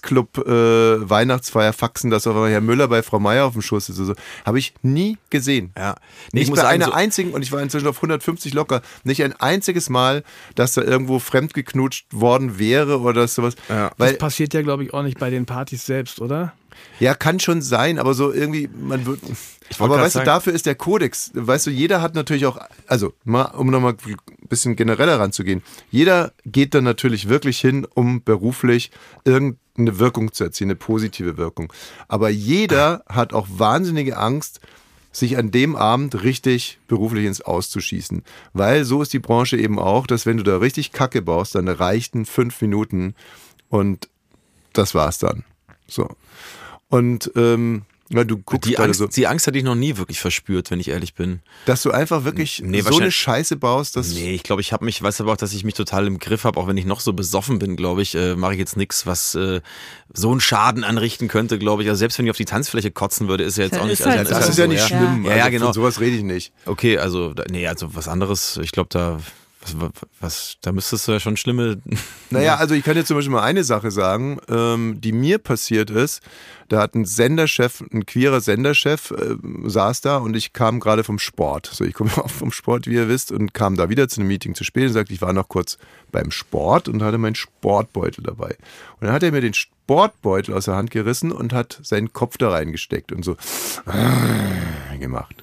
Tennisclub-Weihnachtsfeier-Faxen, dass auf einmal Herr Müller bei Frau Meier auf dem Schoß ist. So, so. Habe ich nie gesehen. Ja. Nee, Nicht ich muss bei sagen, einer so, einzigen, und ich war inzwischen auf hundertfünfzig locker, nicht ein einziges Mal, dass da irgendwo fremdgeknutscht worden wäre oder dass sowas. Ja. Weil, Das passiert ja, glaube ich, auch nicht bei den Partys selbst, oder? ja, kann schon sein, aber so irgendwie, man wird. Ich wollte Aber grad weißt du, sagen- dafür ist der Kodex. Weißt du, jeder hat natürlich auch, also mal, um nochmal ein bisschen genereller ranzugehen, jeder geht dann natürlich wirklich hin, um beruflich irgendeine Wirkung zu erzielen, eine positive Wirkung. Aber jeder hat auch wahnsinnige Angst, sich an dem Abend richtig beruflich ins Aus zu schießen. Weil so ist die Branche eben auch, dass wenn du da richtig Kacke baust, dann reichten fünf Minuten und das war's dann. So. Und ähm, ja, du guckst die, gerade Angst, so, die Angst hatte ich noch nie wirklich verspürt, wenn ich ehrlich bin. dass du einfach wirklich Nee, so eine wahrscheinlich- Scheiße baust, dass Nee, ich glaube, ich habe mich, weiß aber auch, dass ich mich total im Griff habe, auch wenn ich noch so besoffen bin, glaube ich, äh, mache ich jetzt nichts, was äh, so einen Schaden anrichten könnte, glaube ich. Also selbst wenn ich auf die Tanzfläche kotzen würde, ist ja jetzt Das auch nicht... ist halt also, so. das ist ja nicht so, schlimm. Ja, Also ja, genau. Von sowas rede ich nicht. Okay, also, da- nee, also was anderes, ich glaube, da, was, was, da müsstest du ja schon schlimme... Naja, also ich kann dir zum Beispiel mal eine Sache sagen, ähm, die mir passiert ist. Da hat ein Senderchef, ein queerer Senderchef, äh, saß da und ich kam gerade vom Sport. So, ich komme auch vom Sport, wie ihr wisst, und kam da wieder zu einem Meeting zu spät und sagte, ich war noch kurz beim Sport und hatte meinen Sportbeutel dabei. Und dann hat er mir den Sportbeutel aus der Hand gerissen und hat seinen Kopf da reingesteckt und so gemacht.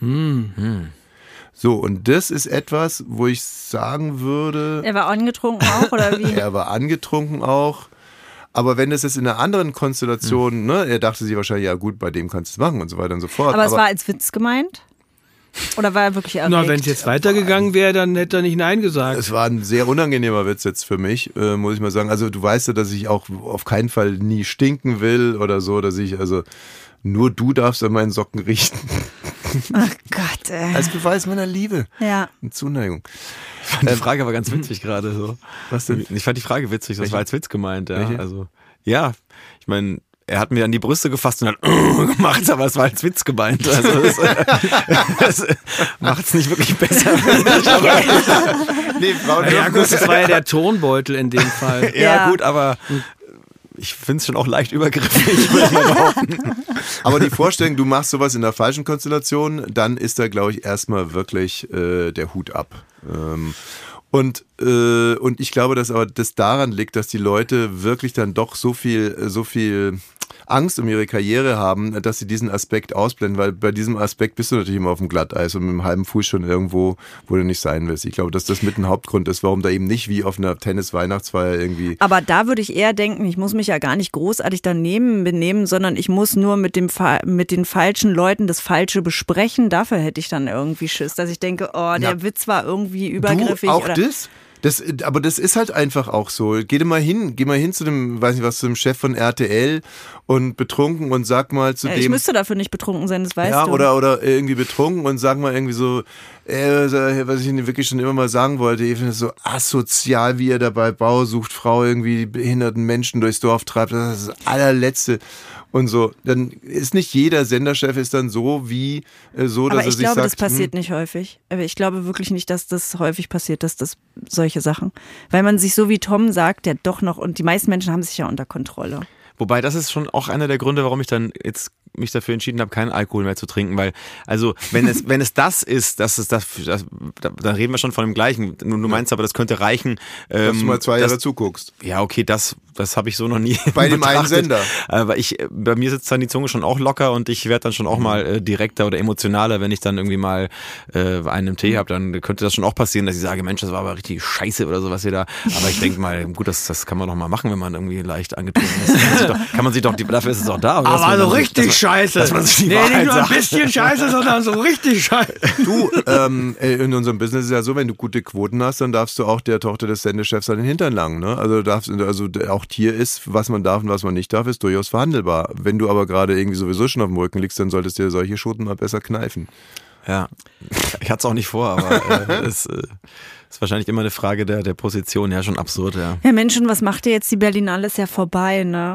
So, und das ist etwas, wo ich sagen würde, Er war angetrunken auch, oder wie? er war angetrunken auch. Aber wenn das jetzt in einer anderen Konstellation, ne, er dachte sich wahrscheinlich, ja gut, bei dem kannst du es machen und so weiter und so fort. Aber es war als Witz gemeint? Oder war er wirklich erregt? Na, wenn es jetzt weitergegangen wäre, dann hätte er nicht Nein gesagt. Es war ein sehr unangenehmer Witz jetzt für mich, äh, muss ich mal sagen. Also du weißt ja, dass ich auch auf keinen Fall nie stinken will oder so, dass ich, also nur du darfst an meinen Socken riechen. Ach Gott, ey. Als Beweis meiner Liebe Ja. und Zuneigung. Ich fand die Frage aber ganz witzig gerade so. Was denn? Ich fand die Frage witzig, das Welche? war als Witz gemeint. Ja, Welche? also, ja ich meine, er hat mir an die Brüste gefasst und hat gemacht, aber es war als Witz gemeint. Also das, das macht es nicht wirklich besser. Nee, Frauen Ja gut, das war ja der Turnbeutel in dem Fall. Ja, Ja. gut, aber ich finde es schon auch leicht übergriffig, würde ich mal behaupten. Aber die Vorstellung, du machst sowas in der falschen Konstellation, dann ist da, glaube ich, erstmal wirklich äh, der Hut ab. Ähm, und, äh, und ich glaube, dass aber das daran liegt, dass die Leute wirklich dann doch so viel, so viel Angst um ihre Karriere haben, dass sie diesen Aspekt ausblenden, weil bei diesem Aspekt bist du natürlich immer auf dem Glatteis und mit dem halben Fuß schon irgendwo, wo du nicht sein willst. Ich glaube, dass das mit ein Hauptgrund ist, warum da eben nicht wie auf einer Tennis-Weihnachtsfeier irgendwie... Aber da würde ich eher denken, ich muss mich ja gar nicht großartig daneben benehmen, sondern ich muss nur mit, dem, mit den falschen Leuten das Falsche besprechen. Dafür hätte ich dann irgendwie Schiss, dass ich denke, oh, der Na, Witz war irgendwie übergriffig. Du, auch oder das? Das, aber das ist halt einfach auch so. Geh dir mal hin, geh mal hin zu dem, weiß nicht was, zu dem Chef von R T L und betrunken und sag mal zu Ja, dem. ich müsste dafür nicht betrunken sein, das weißt ja, du. oder, oder irgendwie betrunken und sag mal irgendwie so, äh, was ich Ihnen wirklich schon immer mal sagen wollte, ich finde es so asozial, wie ihr dabei Bau sucht, Frau irgendwie die behinderten Menschen durchs Dorf treibt. Das ist das allerletzte. Und so, dann ist nicht jeder Senderchef ist dann so wie äh, so, dass Aber er ich sich glaube, sagt, das passiert hm, nicht häufig. Aber ich glaube wirklich nicht, dass das häufig passiert, dass das solche Sachen. Weil man sich so wie Tom sagt, der doch noch, und die meisten Menschen haben sich ja unter Kontrolle. Wobei, das ist schon auch einer der Gründe, warum ich dann jetzt mich dafür entschieden habe, keinen Alkohol mehr zu trinken, weil, also, wenn es, wenn es das ist, das ist das, das dann reden wir schon von dem Gleichen. Du, du meinst aber, das könnte reichen. Ähm, dass du mal zwei das, Jahre zuguckst. Ja, okay, das, das habe ich so noch nie Bei dem einen betrachtet. Sender. Aber ich, bei mir sitzt dann die Zunge schon auch locker und ich werde dann schon auch mal äh, direkter oder emotionaler, wenn ich dann irgendwie mal äh, einen im Tee habe, dann könnte das schon auch passieren, dass ich sage, Mensch, das war aber richtig scheiße oder so, was ihr da. Aber ich denke mal, gut, das, das kann man doch mal machen, wenn man irgendwie leicht angetrunken ist. Kann man sich doch, kann man sich doch dafür ist es auch da. Oder? Aber Dass man so dann- richtig dass man, scheiße. Dass man sich die nee, Wahrheit nicht nur ein sagt. bisschen scheiße, sondern so richtig scheiße. Du, ähm, in unserem Business ist es ja so, wenn du gute Quoten hast, dann darfst du auch der Tochter des Sendechefs an den Hintern langen. Ne? Also, du darfst, also auch hier ist, was man darf und was man nicht darf, ist durchaus verhandelbar. Wenn du aber gerade irgendwie sowieso schon auf dem Rücken liegst, dann solltest du dir solche Schoten mal besser kneifen. Ja, ich hatte es auch nicht vor, aber äh, es äh, ist wahrscheinlich immer eine Frage der, der Position. Ja, schon absurd, ja. Ja, Mensch, und was macht ihr jetzt? Die Berlinale ist ja vorbei, ne?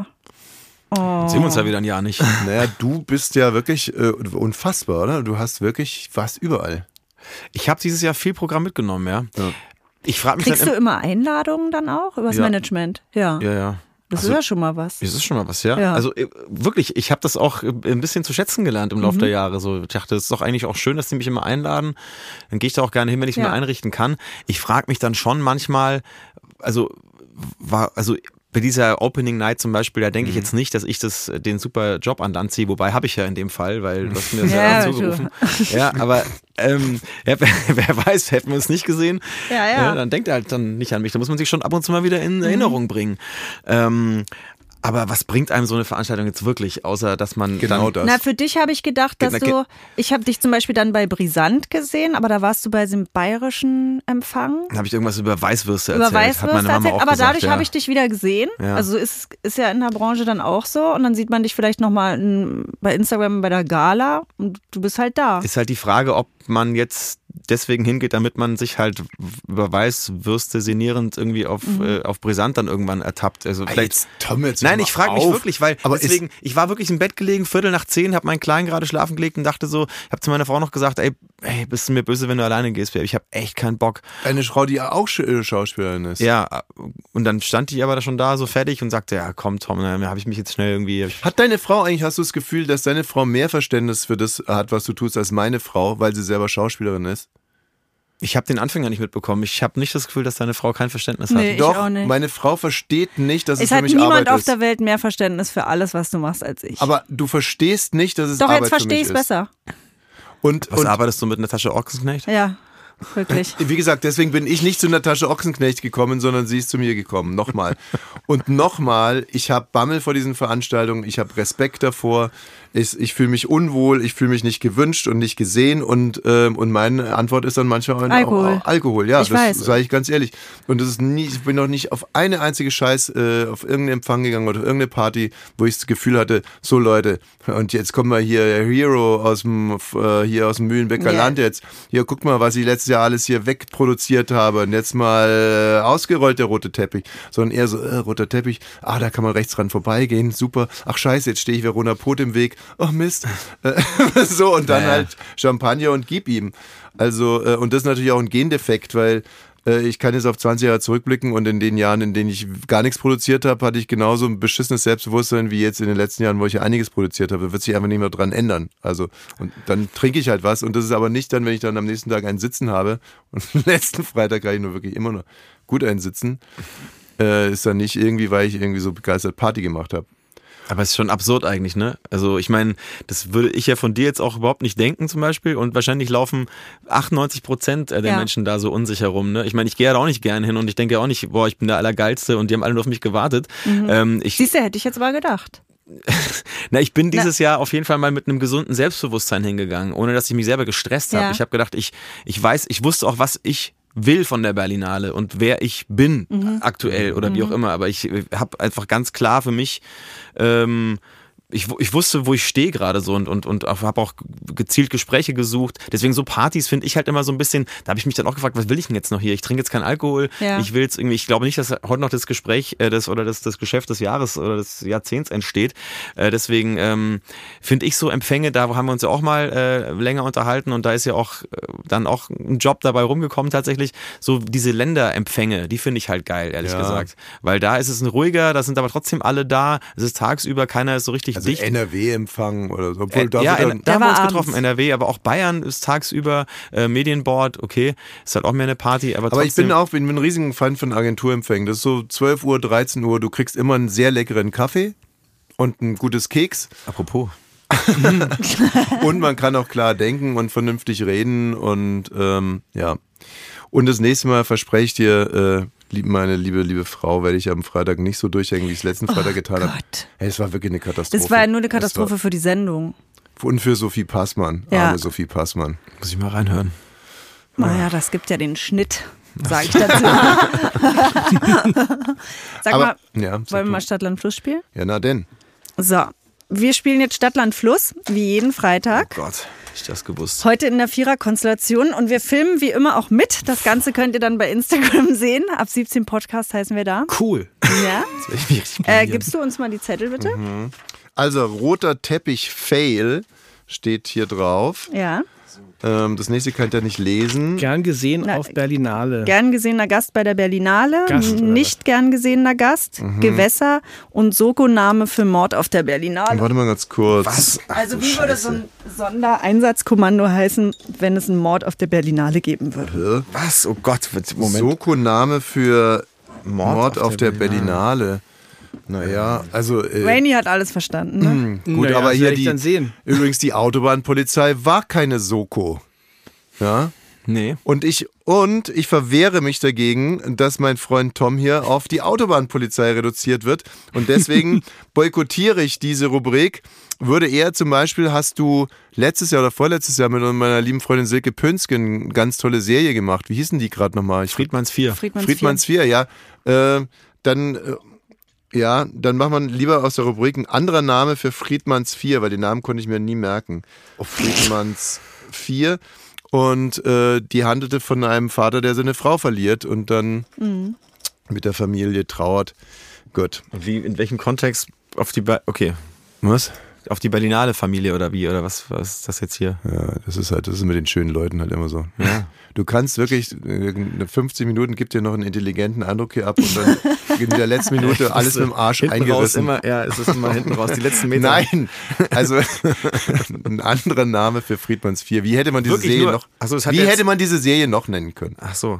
Oh. Sehen wir uns ja wieder ein Jahr nicht. Naja, du bist ja wirklich äh, unfassbar, oder? Du hast wirklich was überall. Ich habe dieses Jahr viel Programm mitgenommen, ja. Ja. Ich frage mich Kriegst dann du immer Einladungen dann auch übers Ja. Management? Ja. Ja, ja. Das Also- ist ja schon mal was. Das ist schon mal was, ja. Ja. Also äh, wirklich, ich habe das auch äh, ein bisschen zu schätzen gelernt im Laufe der Jahre. So, ich dachte, es ist doch eigentlich auch schön, dass die mich immer einladen. Dann gehe ich da auch gerne hin, wenn ich es Ja. mir einrichten kann. Ich frage mich dann schon manchmal, also war, also bei dieser Opening Night zum Beispiel, da denke ich jetzt nicht, dass ich das den super Job an Land ziehe, wobei habe ich ja in dem Fall, weil du hast mir das ja, Ja, ja zugerufen. Ja, aber ähm, ja, wer weiß, hätten wir es nicht gesehen, Ja, ja. äh, dann denkt er halt dann nicht an mich. Da muss man sich schon ab und zu mal wieder in Erinnerung bringen. Ähm, aber was bringt einem so eine Veranstaltung jetzt wirklich, außer dass man Genau dann, das. Na, für dich habe ich gedacht, dass Na, du, ich habe dich zum Beispiel dann bei Brisant gesehen, aber da warst du bei diesem bayerischen Empfang. habe ich irgendwas über Weißwürste Über erzählt. Weißwürste Hat meine Mama erzählt, auch aber gesagt, dadurch ja. habe ich dich wieder gesehen. Ja. Also ist, ist ja in der Branche dann auch so und dann sieht man dich vielleicht nochmal bei Instagram bei der Gala und du bist halt da. Ist halt die Frage, ob man jetzt deswegen hingeht, damit man sich halt über Weißwürste sinnierend irgendwie auf, Mhm. äh, auf Brisant dann irgendwann ertappt. Also Ah, vielleicht. jetzt, Tom, jetzt Nein, hör ich mal frage mich auf. wirklich, weil Aber deswegen, ich war wirklich im Bett gelegen, Viertel nach zehn, habe meinen Kleinen gerade schlafen gelegt und dachte so, habe zu meiner Frau noch gesagt, ey, ey, bist du mir böse, wenn du alleine gehst? Ich habe echt keinen Bock. Eine Frau, die auch Sch- äh, Schauspielerin ist. Ja, und dann stand die aber da schon da so fertig und sagte, ja komm Tom, dann habe ich mich jetzt schnell irgendwie... hab ich- Hat deine Frau eigentlich, hast du das Gefühl, dass deine Frau mehr Verständnis für das hat, was du tust, als meine Frau, weil sie selber Schauspielerin ist? Ich habe den Anfänger nicht mitbekommen. Ich habe nicht das Gefühl, dass deine Frau kein Verständnis hat. Nee. Ich Doch, auch nicht. meine Frau versteht nicht, dass es, Es für hat mich niemand Arbeit auf ist. der Welt mehr Verständnis für alles, was du machst, als ich. Aber du verstehst nicht, dass es Doch, Arbeit jetzt für verstehe mich ich es ist. besser. Und, Was und arbeitest du mit Natascha Ochsenknecht? Ja. wirklich. Wie gesagt, deswegen bin ich nicht zu Natascha Ochsenknecht gekommen, sondern sie ist zu mir gekommen. Nochmal. Und nochmal, ich habe Bammel vor diesen Veranstaltungen, ich habe Respekt davor, ich, ich fühle mich unwohl, ich fühle mich nicht gewünscht und nicht gesehen und, ähm, und meine Antwort ist dann manchmal Alkohol. Auch, auch Alkohol. Ja, ich das weiß. sage ich ganz ehrlich. Und das ist nie, ich bin noch nicht auf eine einzige Scheiß äh, auf irgendeinen Empfang gegangen oder auf irgendeine Party, wo ich das Gefühl hatte, so Leute, und jetzt kommen wir hier, der Hero aus dem, äh, hier aus dem Mühlenbecker Yeah. Land jetzt. Hier, guck mal, was ich letztes Jahr alles hier wegproduziert habe und jetzt mal äh, ausgerollt, der rote Teppich. Sondern eher so, äh, roter Teppich, ah, da kann man rechts dran vorbeigehen, super. Ach scheiße, jetzt stehe ich Verona Pot im Weg. Oh Mist. So, und dann Ja, ja. halt Champagner und gib ihm. Also, äh, und das ist natürlich auch ein Gendefekt, weil äh, ich kann jetzt auf zwanzig Jahre zurückblicken und in den Jahren, in denen ich gar nichts produziert habe, hatte ich genauso ein beschissenes Selbstbewusstsein wie jetzt in den letzten Jahren, wo ich ja einiges produziert habe. Wird sich einfach nicht mehr dran ändern. Also, und dann trinke ich halt was und das ist aber nicht dann, wenn ich dann am nächsten Tag einen Sitzen habe und letzten Freitag kann ich nur wirklich immer noch gut einen Sitzen, äh, ist dann nicht irgendwie, weil ich irgendwie so begeistert Party gemacht habe. Aber es ist schon absurd eigentlich, ne? Also ich meine, das würde ich ja von dir jetzt auch überhaupt nicht denken zum Beispiel und wahrscheinlich laufen achtundneunzig Prozent der Ja. Menschen da so unsicher rum, ne? Ich meine, ich gehe ja da auch nicht gern hin und ich denke ja auch nicht, boah, ich bin der Allergeilste und die haben alle nur auf mich gewartet. Mhm. Ähm, ich, Siehst du, hätte ich jetzt mal gedacht. na, ich bin dieses Jahr auf jeden Fall mal mit einem gesunden Selbstbewusstsein hingegangen, ohne dass ich mich selber gestresst habe. Ja. Ich habe gedacht, ich, ich weiß, ich wusste auch, was ich will von der Berlinale und wer ich bin Mhm. aktuell oder wie auch immer. Aber ich habe einfach ganz klar für mich, ähm, ich, ich wusste, wo ich stehe gerade so und, und, und habe auch gezielt Gespräche gesucht. Deswegen so Partys finde ich halt immer so ein bisschen, da habe ich mich dann auch gefragt, was will ich denn jetzt noch hier? Ich trinke jetzt keinen Alkohol. Ja. Ich will jetzt irgendwie, ich glaube nicht, dass heute noch das Gespräch äh, das, oder das, das Geschäft des Jahres oder des Jahrzehnts entsteht. Äh, deswegen ähm, finde ich so Empfänge, da haben wir uns ja auch mal äh, länger unterhalten und da ist ja auch äh, dann auch ein Job dabei rumgekommen tatsächlich. So diese Länderempfänge, die finde ich halt geil, ehrlich Ja. gesagt. Weil da ist es ein ruhiger, da sind aber trotzdem alle da, es ist tagsüber, keiner ist so richtig Also dicht. N R W-Empfang oder so. Obwohl, Äh, da ja, wird N- dann, da Der haben wir war uns abends. getroffen, N R W, aber auch Bayern ist tagsüber, äh, Medienboard, okay, ist halt auch mehr eine Party, aber, aber ich trotzdem. bin auch bin ein riesiger Fan von Agenturempfängen. Das ist so zwölf Uhr, dreizehn Uhr, du kriegst immer einen sehr leckeren Kaffee und ein gutes Keks Apropos. und man kann auch klar denken und vernünftig reden und ähm, ja. Und das nächste Mal verspreche ich dir, äh, lieb- meine liebe, liebe Frau, werde ich am Freitag nicht so durchhängen, wie ich es letzten Freitag getan habe. Gott. Hey, es war wirklich eine Katastrophe. Das war ja nur eine Das Katastrophe für die Sendung. war- Und für Sophie Passmann, Ja. arme Sophie Passmann. Muss ich mal reinhören. Naja, das gibt ja den Schnitt, sage ich dazu. Sag Aber, mal, ja, sag wollen wir du. mal Stadt, Land, Fluss spielen? Ja, na denn. So, wir spielen jetzt Stadt, Land, Fluss, wie jeden Freitag. Gott, hätte ich das gewusst. Heute in der Vierer-Konstellation und wir filmen wie immer auch mit. Das Ganze könnt ihr dann bei Instagram sehen. Ab siebzehn Podcast heißen wir da. Cool. Ja. Jetzt will ich mich richtig Äh, blamieren. gibst du uns mal die Zettel bitte? Also, roter Teppich Fail steht hier drauf. Ja. Ähm, das nächste könnt ihr nicht lesen. Gern gesehen Na, auf Berlinale. Gern gesehener Gast bei der Berlinale, Gast, oder nicht gern gesehener Gast, Gewässer und Soko-Name für Mord auf der Berlinale. Warte mal ganz kurz. Was? Also wie würde so ein Sondereinsatzkommando heißen, wenn es einen Mord auf der Berlinale geben würde? Was? Oh Gott, Moment. Soko-Name für Mord Mord, auf auf, der der Berlinale. Naja, also äh, Rainy hat alles verstanden, ne? gut, Naja, aber das hier werde ich die, dann sehen. übrigens die Autobahnpolizei war keine Soko. Ja, Nee. und ich und ich verwehre mich dagegen, dass mein Freund Tom hier auf die Autobahnpolizei reduziert wird und deswegen boykottiere ich diese Rubrik. Würde er zum Beispiel, hast du letztes Jahr oder vorletztes Jahr mit meiner lieben Freundin Silke Pünzke eine ganz tolle Serie gemacht. Wie hießen die gerade nochmal? Ich Friedmanns vier. Friedmanns Friedmanns vier, ja. Äh, dann, äh, ja, dann macht man lieber aus der Rubrik ein anderer Name für Friedmanns vier, weil den Namen konnte ich mir nie merken. Friedmanns vier. Und äh, die handelte von einem Vater, der seine Frau verliert und dann Mhm. mit der Familie trauert. Gut. Und wie, in welchem Kontext auf die, Be okay, Was? auf die Berlinale Familie oder wie, oder was, was ist das jetzt hier? Ja, das ist halt, das ist mit den schönen Leuten halt immer so. Ja. Du kannst wirklich, äh, fünfzig Minuten gibt dir noch einen intelligenten Eindruck hier ab und dann in der letzten Minute alles mit dem Arsch Hinten raus eingerissen. immer, ja, es ist immer hinten raus, die letzten Meter. Nein, also ein anderer Name für Friedmanns vier. Wie hätte man diese Wirklich Serie nur- noch? Ach so, es hat wie jetzt- hätte man diese Serie noch nennen können? Ach so.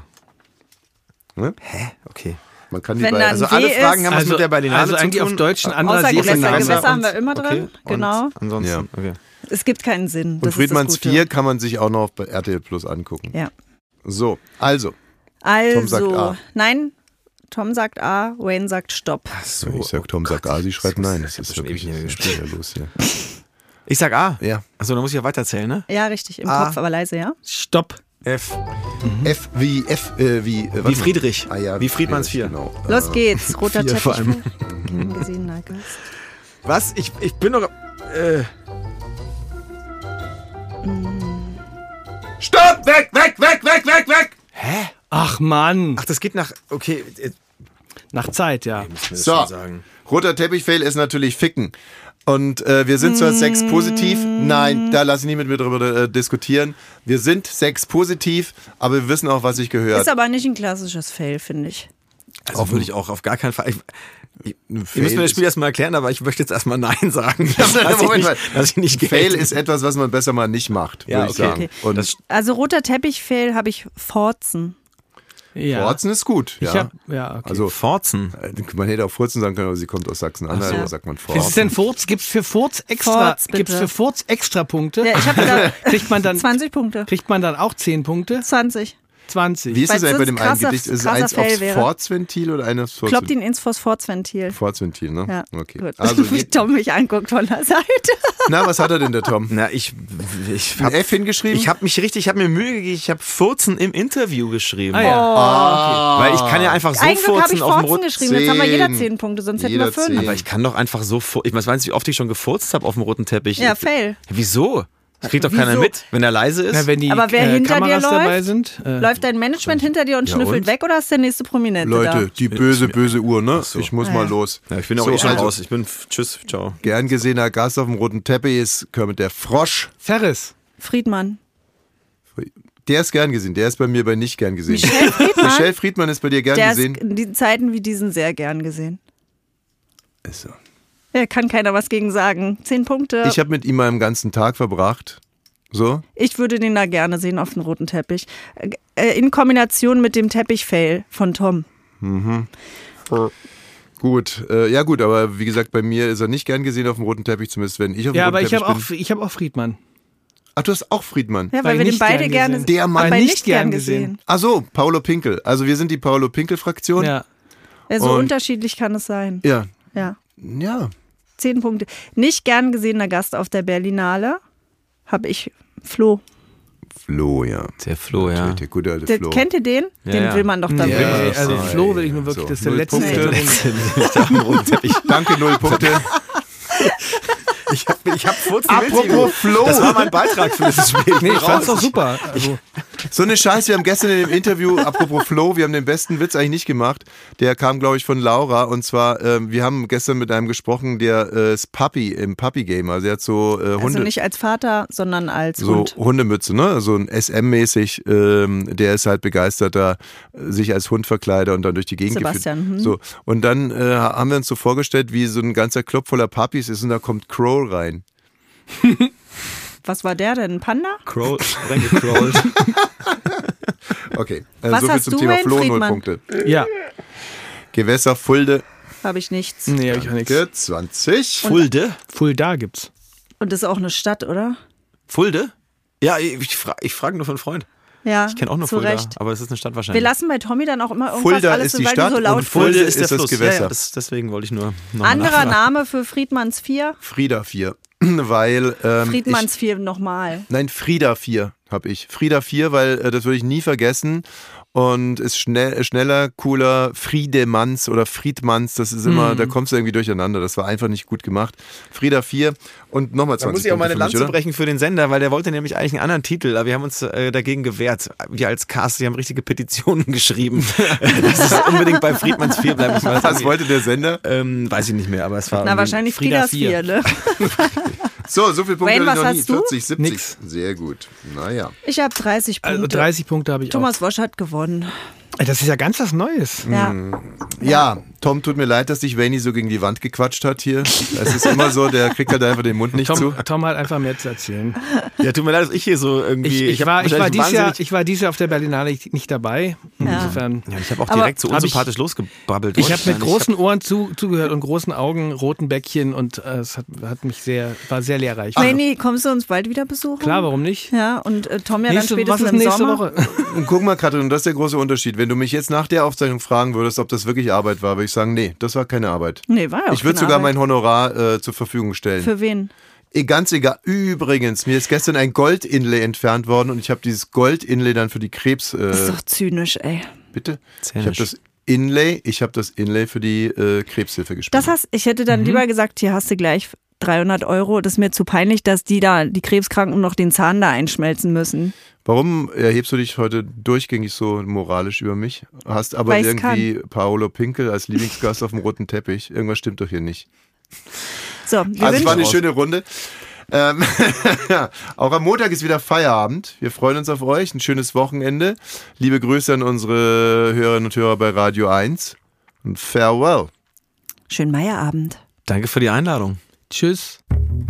Ne? Hä? Okay. Man kann die Wenn bei, dann also W Alle Fragen ist- haben was Also, mit der Berlinale also zu eigentlich tun. auf Deutsch ein anderer Außer Gewässer, Serienname. Gewässer haben wir immer drin, Okay. genau. Und ansonsten, Ja. okay. Es gibt keinen Sinn. und Das Friedmanns ist das Gute. vier kann man sich auch noch bei R T L Plus angucken. Ja. So, also. Also, Tom sagt A. Nein, Tom sagt A, Wayne sagt Stopp. So, ich sag Tom sagt A, sie schreibt nein. Das ist wirklich ewig was ist denn da los hier. Ich sag A. Ja. Achso, dann muss ich ja weiterzählen, ne? Ja, richtig, im A. Kopf, aber leise, ja? Stopp. F. F wie F, äh, wie, äh, warte Wie mal. Friedrich. Ah, ja, Wie Friedmanns vier. Genau. Los geht's, roter vier Teppich. vor allem. Gern gesehener Gast. Was? Ich, ich bin doch. Äh, Stopp! Weg, weg, weg, weg, weg, weg! hä? Ach Mann. Ach, das geht nach. Okay, äh, Nach Zeit, ja. muss mir das So, schon sagen. roter Teppichfail ist natürlich Ficken. Und äh, wir sind zwar Sex positiv, nein, da lasse ich nie mit mir drüber äh, diskutieren. Wir sind Sex positiv, aber wir wissen auch, was sich gehört. Ist aber nicht ein klassisches Fail, finde ich. Also würde ich auch auf gar keinen Fall. Ich, ich, Ein ihr Fail müsst mir das ist- Spiel erstmal erklären, aber ich möchte jetzt erstmal Nein sagen. Das dass, ich Moment nicht, mal. dass ich nicht Fail gelte. ist etwas, was man besser mal nicht macht, Ja, würde ich okay. sagen. Okay. Und Das- Also roter Teppich-Fail habe ich Forzen. ja. Forzen ist gut, ja. Ich hab, ja, okay. Also Forzen. äh, man hätte auch Furzen sagen können, aber sie kommt aus Sachsen-Anhalt, so. da sagt man Was Forzen. ist denn Furz? Gibt's für Furz extra, Furz, bitte. gibt's für Furz extra Punkte? Ja, ich habe da Kriegt man dann, zwanzig Punkte. kriegt man dann auch zehn Punkte? zwanzig. zwanzig. Wie ist Weil das eigentlich bei dem sonst einen krasser- Gedicht? Ist es krasser eins Fail aufs wäre. Forzventil oder eines aufs Kloppt ihn ins Phosphorsventil. Forzventil, ne? Ja, Okay. gut. Also, Wie je- Tom mich anguckt von der Seite. na, was hat er denn, der Tom? Na, ich. ich Ein hab, F hingeschrieben? ich habe mich richtig, ich habe mir Mühe gegeben, ich habe Furzen im Interview geschrieben. Ah ja. Weil ich kann ja einfach so Ein Glück habe furzen ich auf dem Forzen roten. geschrieben. Jetzt haben wir jeder Zehn. zehn Punkte, sonst hätten Jeder wir fünf. zehn. Aber ich kann doch einfach so. fu- Ich weiß nicht, wie oft ich schon gefurzt habe auf dem roten Teppich. Ja, Fail. Wieso? Das kriegt doch keiner Wieso? mit, wenn er leise ist. Na, wenn die Aber wer äh, hinter dir Kameras läuft, dabei sind. Äh, Läuft dein Management hinter dir und Ja, schnüffelt und? weg oder ist der nächste Prominente Leute, da? die böse, böse Uhr, ne? so. Ich muss Ah, mal ja. los. ja, ich bin auch So, eh schon also- raus. Ich bin. f- Tschüss, ciao. Gern gesehener Gast auf dem roten Teppich ist Kermit der Frosch. Ferris. Friedmann. Der ist gern gesehen, der ist bei mir bei nicht gern gesehen. Michelle Friedmann. Michelle Friedmann ist bei dir gern Der ist gesehen. in diesen Zeiten wie diesen sehr gern gesehen. Ist so. Ja, kann keiner was gegen sagen. Zehn Punkte. Ich habe mit ihm mal einen ganzen Tag verbracht. So? Ich würde den da gerne sehen auf dem roten Teppich. Äh, In Kombination mit dem Teppich-Fail von Tom. Gut, äh, ja gut, aber wie gesagt, bei mir ist er nicht gern gesehen auf dem roten Teppich, zumindest wenn ich auf dem Ja, roten aber ich Teppich habe bin. auch, ich hab auch Friedmann. Ach, du hast auch Friedmann. Ja, weil, Weil wir den nicht beide gern gerne gesehen. Der Mann aber nicht nicht gern gern gesehen. gesehen. Ach so, Paolo Pinkel. Also wir sind die Paolo Pinkel-Fraktion. Ja. Ja, so Und- unterschiedlich kann es sein. Ja. Ja. Ja. Zehn Punkte. Nicht gern gesehener Gast auf der Berlinale habe ich Flo. Flo, ja. Der Flo, ja. Der gute alte Der, Flo. kennt ihr den? Ja, den ja. will man doch da Ja, bringen. also so, Flo will ey, ich nur wirklich, so. das ist der Null letzte. Punkte. Auf dem roten Teppich. Danke, null Punkte. Ich habe ich hab Furzen im Apropos Interview. Flo. Das war mein Beitrag für dieses Spiel. Nee, ich fand's doch super. Also, So eine Scheiße, wir haben gestern in dem Interview, apropos Flo, wir haben den besten Witz eigentlich nicht gemacht. Der kam, glaube ich, von Laura. Und zwar, ähm, wir haben gestern mit einem gesprochen, der äh, ist Puppy im Puppy-Game. Also er hat so äh, Hunde. Also nicht als Vater, sondern als So Hund. Hundemütze, ne? So ein S M-mäßig, ähm, der ist halt begeisterter, äh, sich als Hund verkleidet und dann durch die Gegend Sebastian, geführt. hm. So. Und dann äh, haben wir uns so vorgestellt, wie so ein ganzer Club voller Puppies ist und da kommt Crow rein. Was war der denn? Ein Panda? Crow, reingecrawlt. Okay, äh, Was so viel hast zum du, Thema Wayne Flo, null Friedmann? Punkte. ja. Gewässer Fulde, Habe ich nichts. Nee, hab ich auch nichts. Danke, zwanzig. Fulde? Fulda gibt's. Und das ist auch eine Stadt, oder? Fulde? Ja, ich, fra ich frage nur für einen Freund. Ja, Ich kenne auch nur zu Fulda, Recht. aber es ist eine Stadt Wir wahrscheinlich. lassen bei Tommy dann auch immer irgendwas Fulda alles ist so, die weil Stadt die so laut und Fulde sind. ist das Fluss. Gewässer. Ja, ja, das, deswegen wollte ich nur noch Anderer nachfragen. Name für Friedmanns vier? Frieda vier. Weil, ähm, Friedmanns ich, vier nochmal. nein, Frieda vier habe ich. Frieda vier, weil äh, das würde ich nie vergessen. Und ist schnell, schneller, cooler, Friedemanns oder Friedmanns, das ist immer, Hm. da kommst du irgendwie durcheinander. Das war einfach nicht gut gemacht. Frieda vier und nochmal Da zwanzig muss ich auch meine Punkte für mich, Lanze oder? brechen für den Sender, weil der wollte nämlich eigentlich einen anderen Titel, aber wir haben uns äh, dagegen gewehrt. Wir als Cast, die haben richtige Petitionen geschrieben, dass es unbedingt bei Friedmanns vier bleibt. Was wollte der Sender? Ähm, weiß ich nicht mehr, aber es war Na, irgendwie- wahrscheinlich Frieda Friedas vier, ne? So, so viele Punkte Wayne, hatte ich was noch nie. hast du? vierzig, siebzig. Nix. Sehr gut. Naja. Ich habe dreißig Punkte. Also dreißig Punkte habe ich Thomas Wosch hat gewonnen. auch. Das ist ja ganz was Neues. Ja. Ja, Tom, tut mir leid, dass dich Wayne so gegen die Wand gequatscht hat hier. Es ist immer so, der kriegt halt einfach den Mund nicht Tom, zu. Tom hat einfach mehr zu erzählen. Ja, tut mir leid, dass ich hier so irgendwie... Ich, ich, hab war, ich, war wahrscheinlich dieses Jahr, wahnsinnig- ich war dieses Jahr auf der Berlinale nicht, nicht dabei. Ja. Insofern, Ja, ich habe auch Aber direkt so hab ich- unsympathisch losgebabbelt. ich habe mit Ich großen Ohren zu, zugehört und großen Augen, roten Bäckchen und äh, es hat, hat mich sehr, war sehr lehrreich. Wayne, kommst du uns bald wieder besuchen? Klar, warum nicht? Ja, und äh, Tom ja Nächste, dann was spätestens ist im nächste Sommer. Woche? Und guck mal, Katrin, und das ist der große Unterschied. Wenn du mich jetzt nach der Aufzeichnung fragen würdest, ob das wirklich Arbeit war, würde ich sagen, nee, das war keine Arbeit. Nee, war ja auch Ich würde keine sogar Arbeit. mein Honorar äh, zur Verfügung stellen. Für wen? Eh, Ganz egal. Übrigens, mir ist gestern ein Gold-Inlay entfernt worden und ich habe dieses Gold-Inlay dann für die Krebs... Äh, Das ist doch zynisch, ey. bitte? Ich Zynisch. habe das Inlay, ich habe das Inlay für die äh, Krebshilfe gespielt. Das hast, ich hätte dann lieber gesagt, hier hast du gleich dreihundert Euro. Das ist mir zu peinlich, dass die da, die Krebskranken noch den Zahn da einschmelzen müssen. Warum erhebst du dich heute durchgängig so moralisch über mich? Hast aber Weil ich's irgendwie Paolo Pinkel als Lieblingsgast auf dem roten Teppich. Irgendwas stimmt doch hier nicht. So, wir Also es war wünschen, eine schöne Runde. Ähm, auch am Montag ist wieder Feierabend. Wir freuen uns auf euch. Ein schönes Wochenende. Liebe Grüße an unsere Hörerinnen und Hörer bei Radio eins. Und farewell. schönen Meierabend. Danke für die Einladung. Tschüss.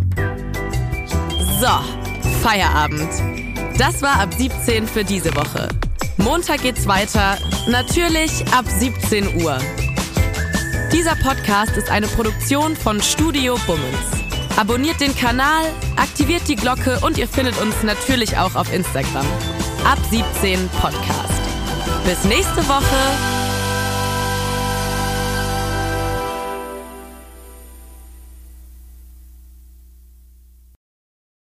So, Feierabend. Das war ab siebzehn für diese Woche. Montag geht's weiter, natürlich ab siebzehn Uhr. Dieser Podcast ist eine Produktion von Studio Bummens. Abonniert den Kanal, aktiviert die Glocke und ihr findet uns natürlich auch auf Instagram. Ab siebzehn Podcast. Bis nächste Woche.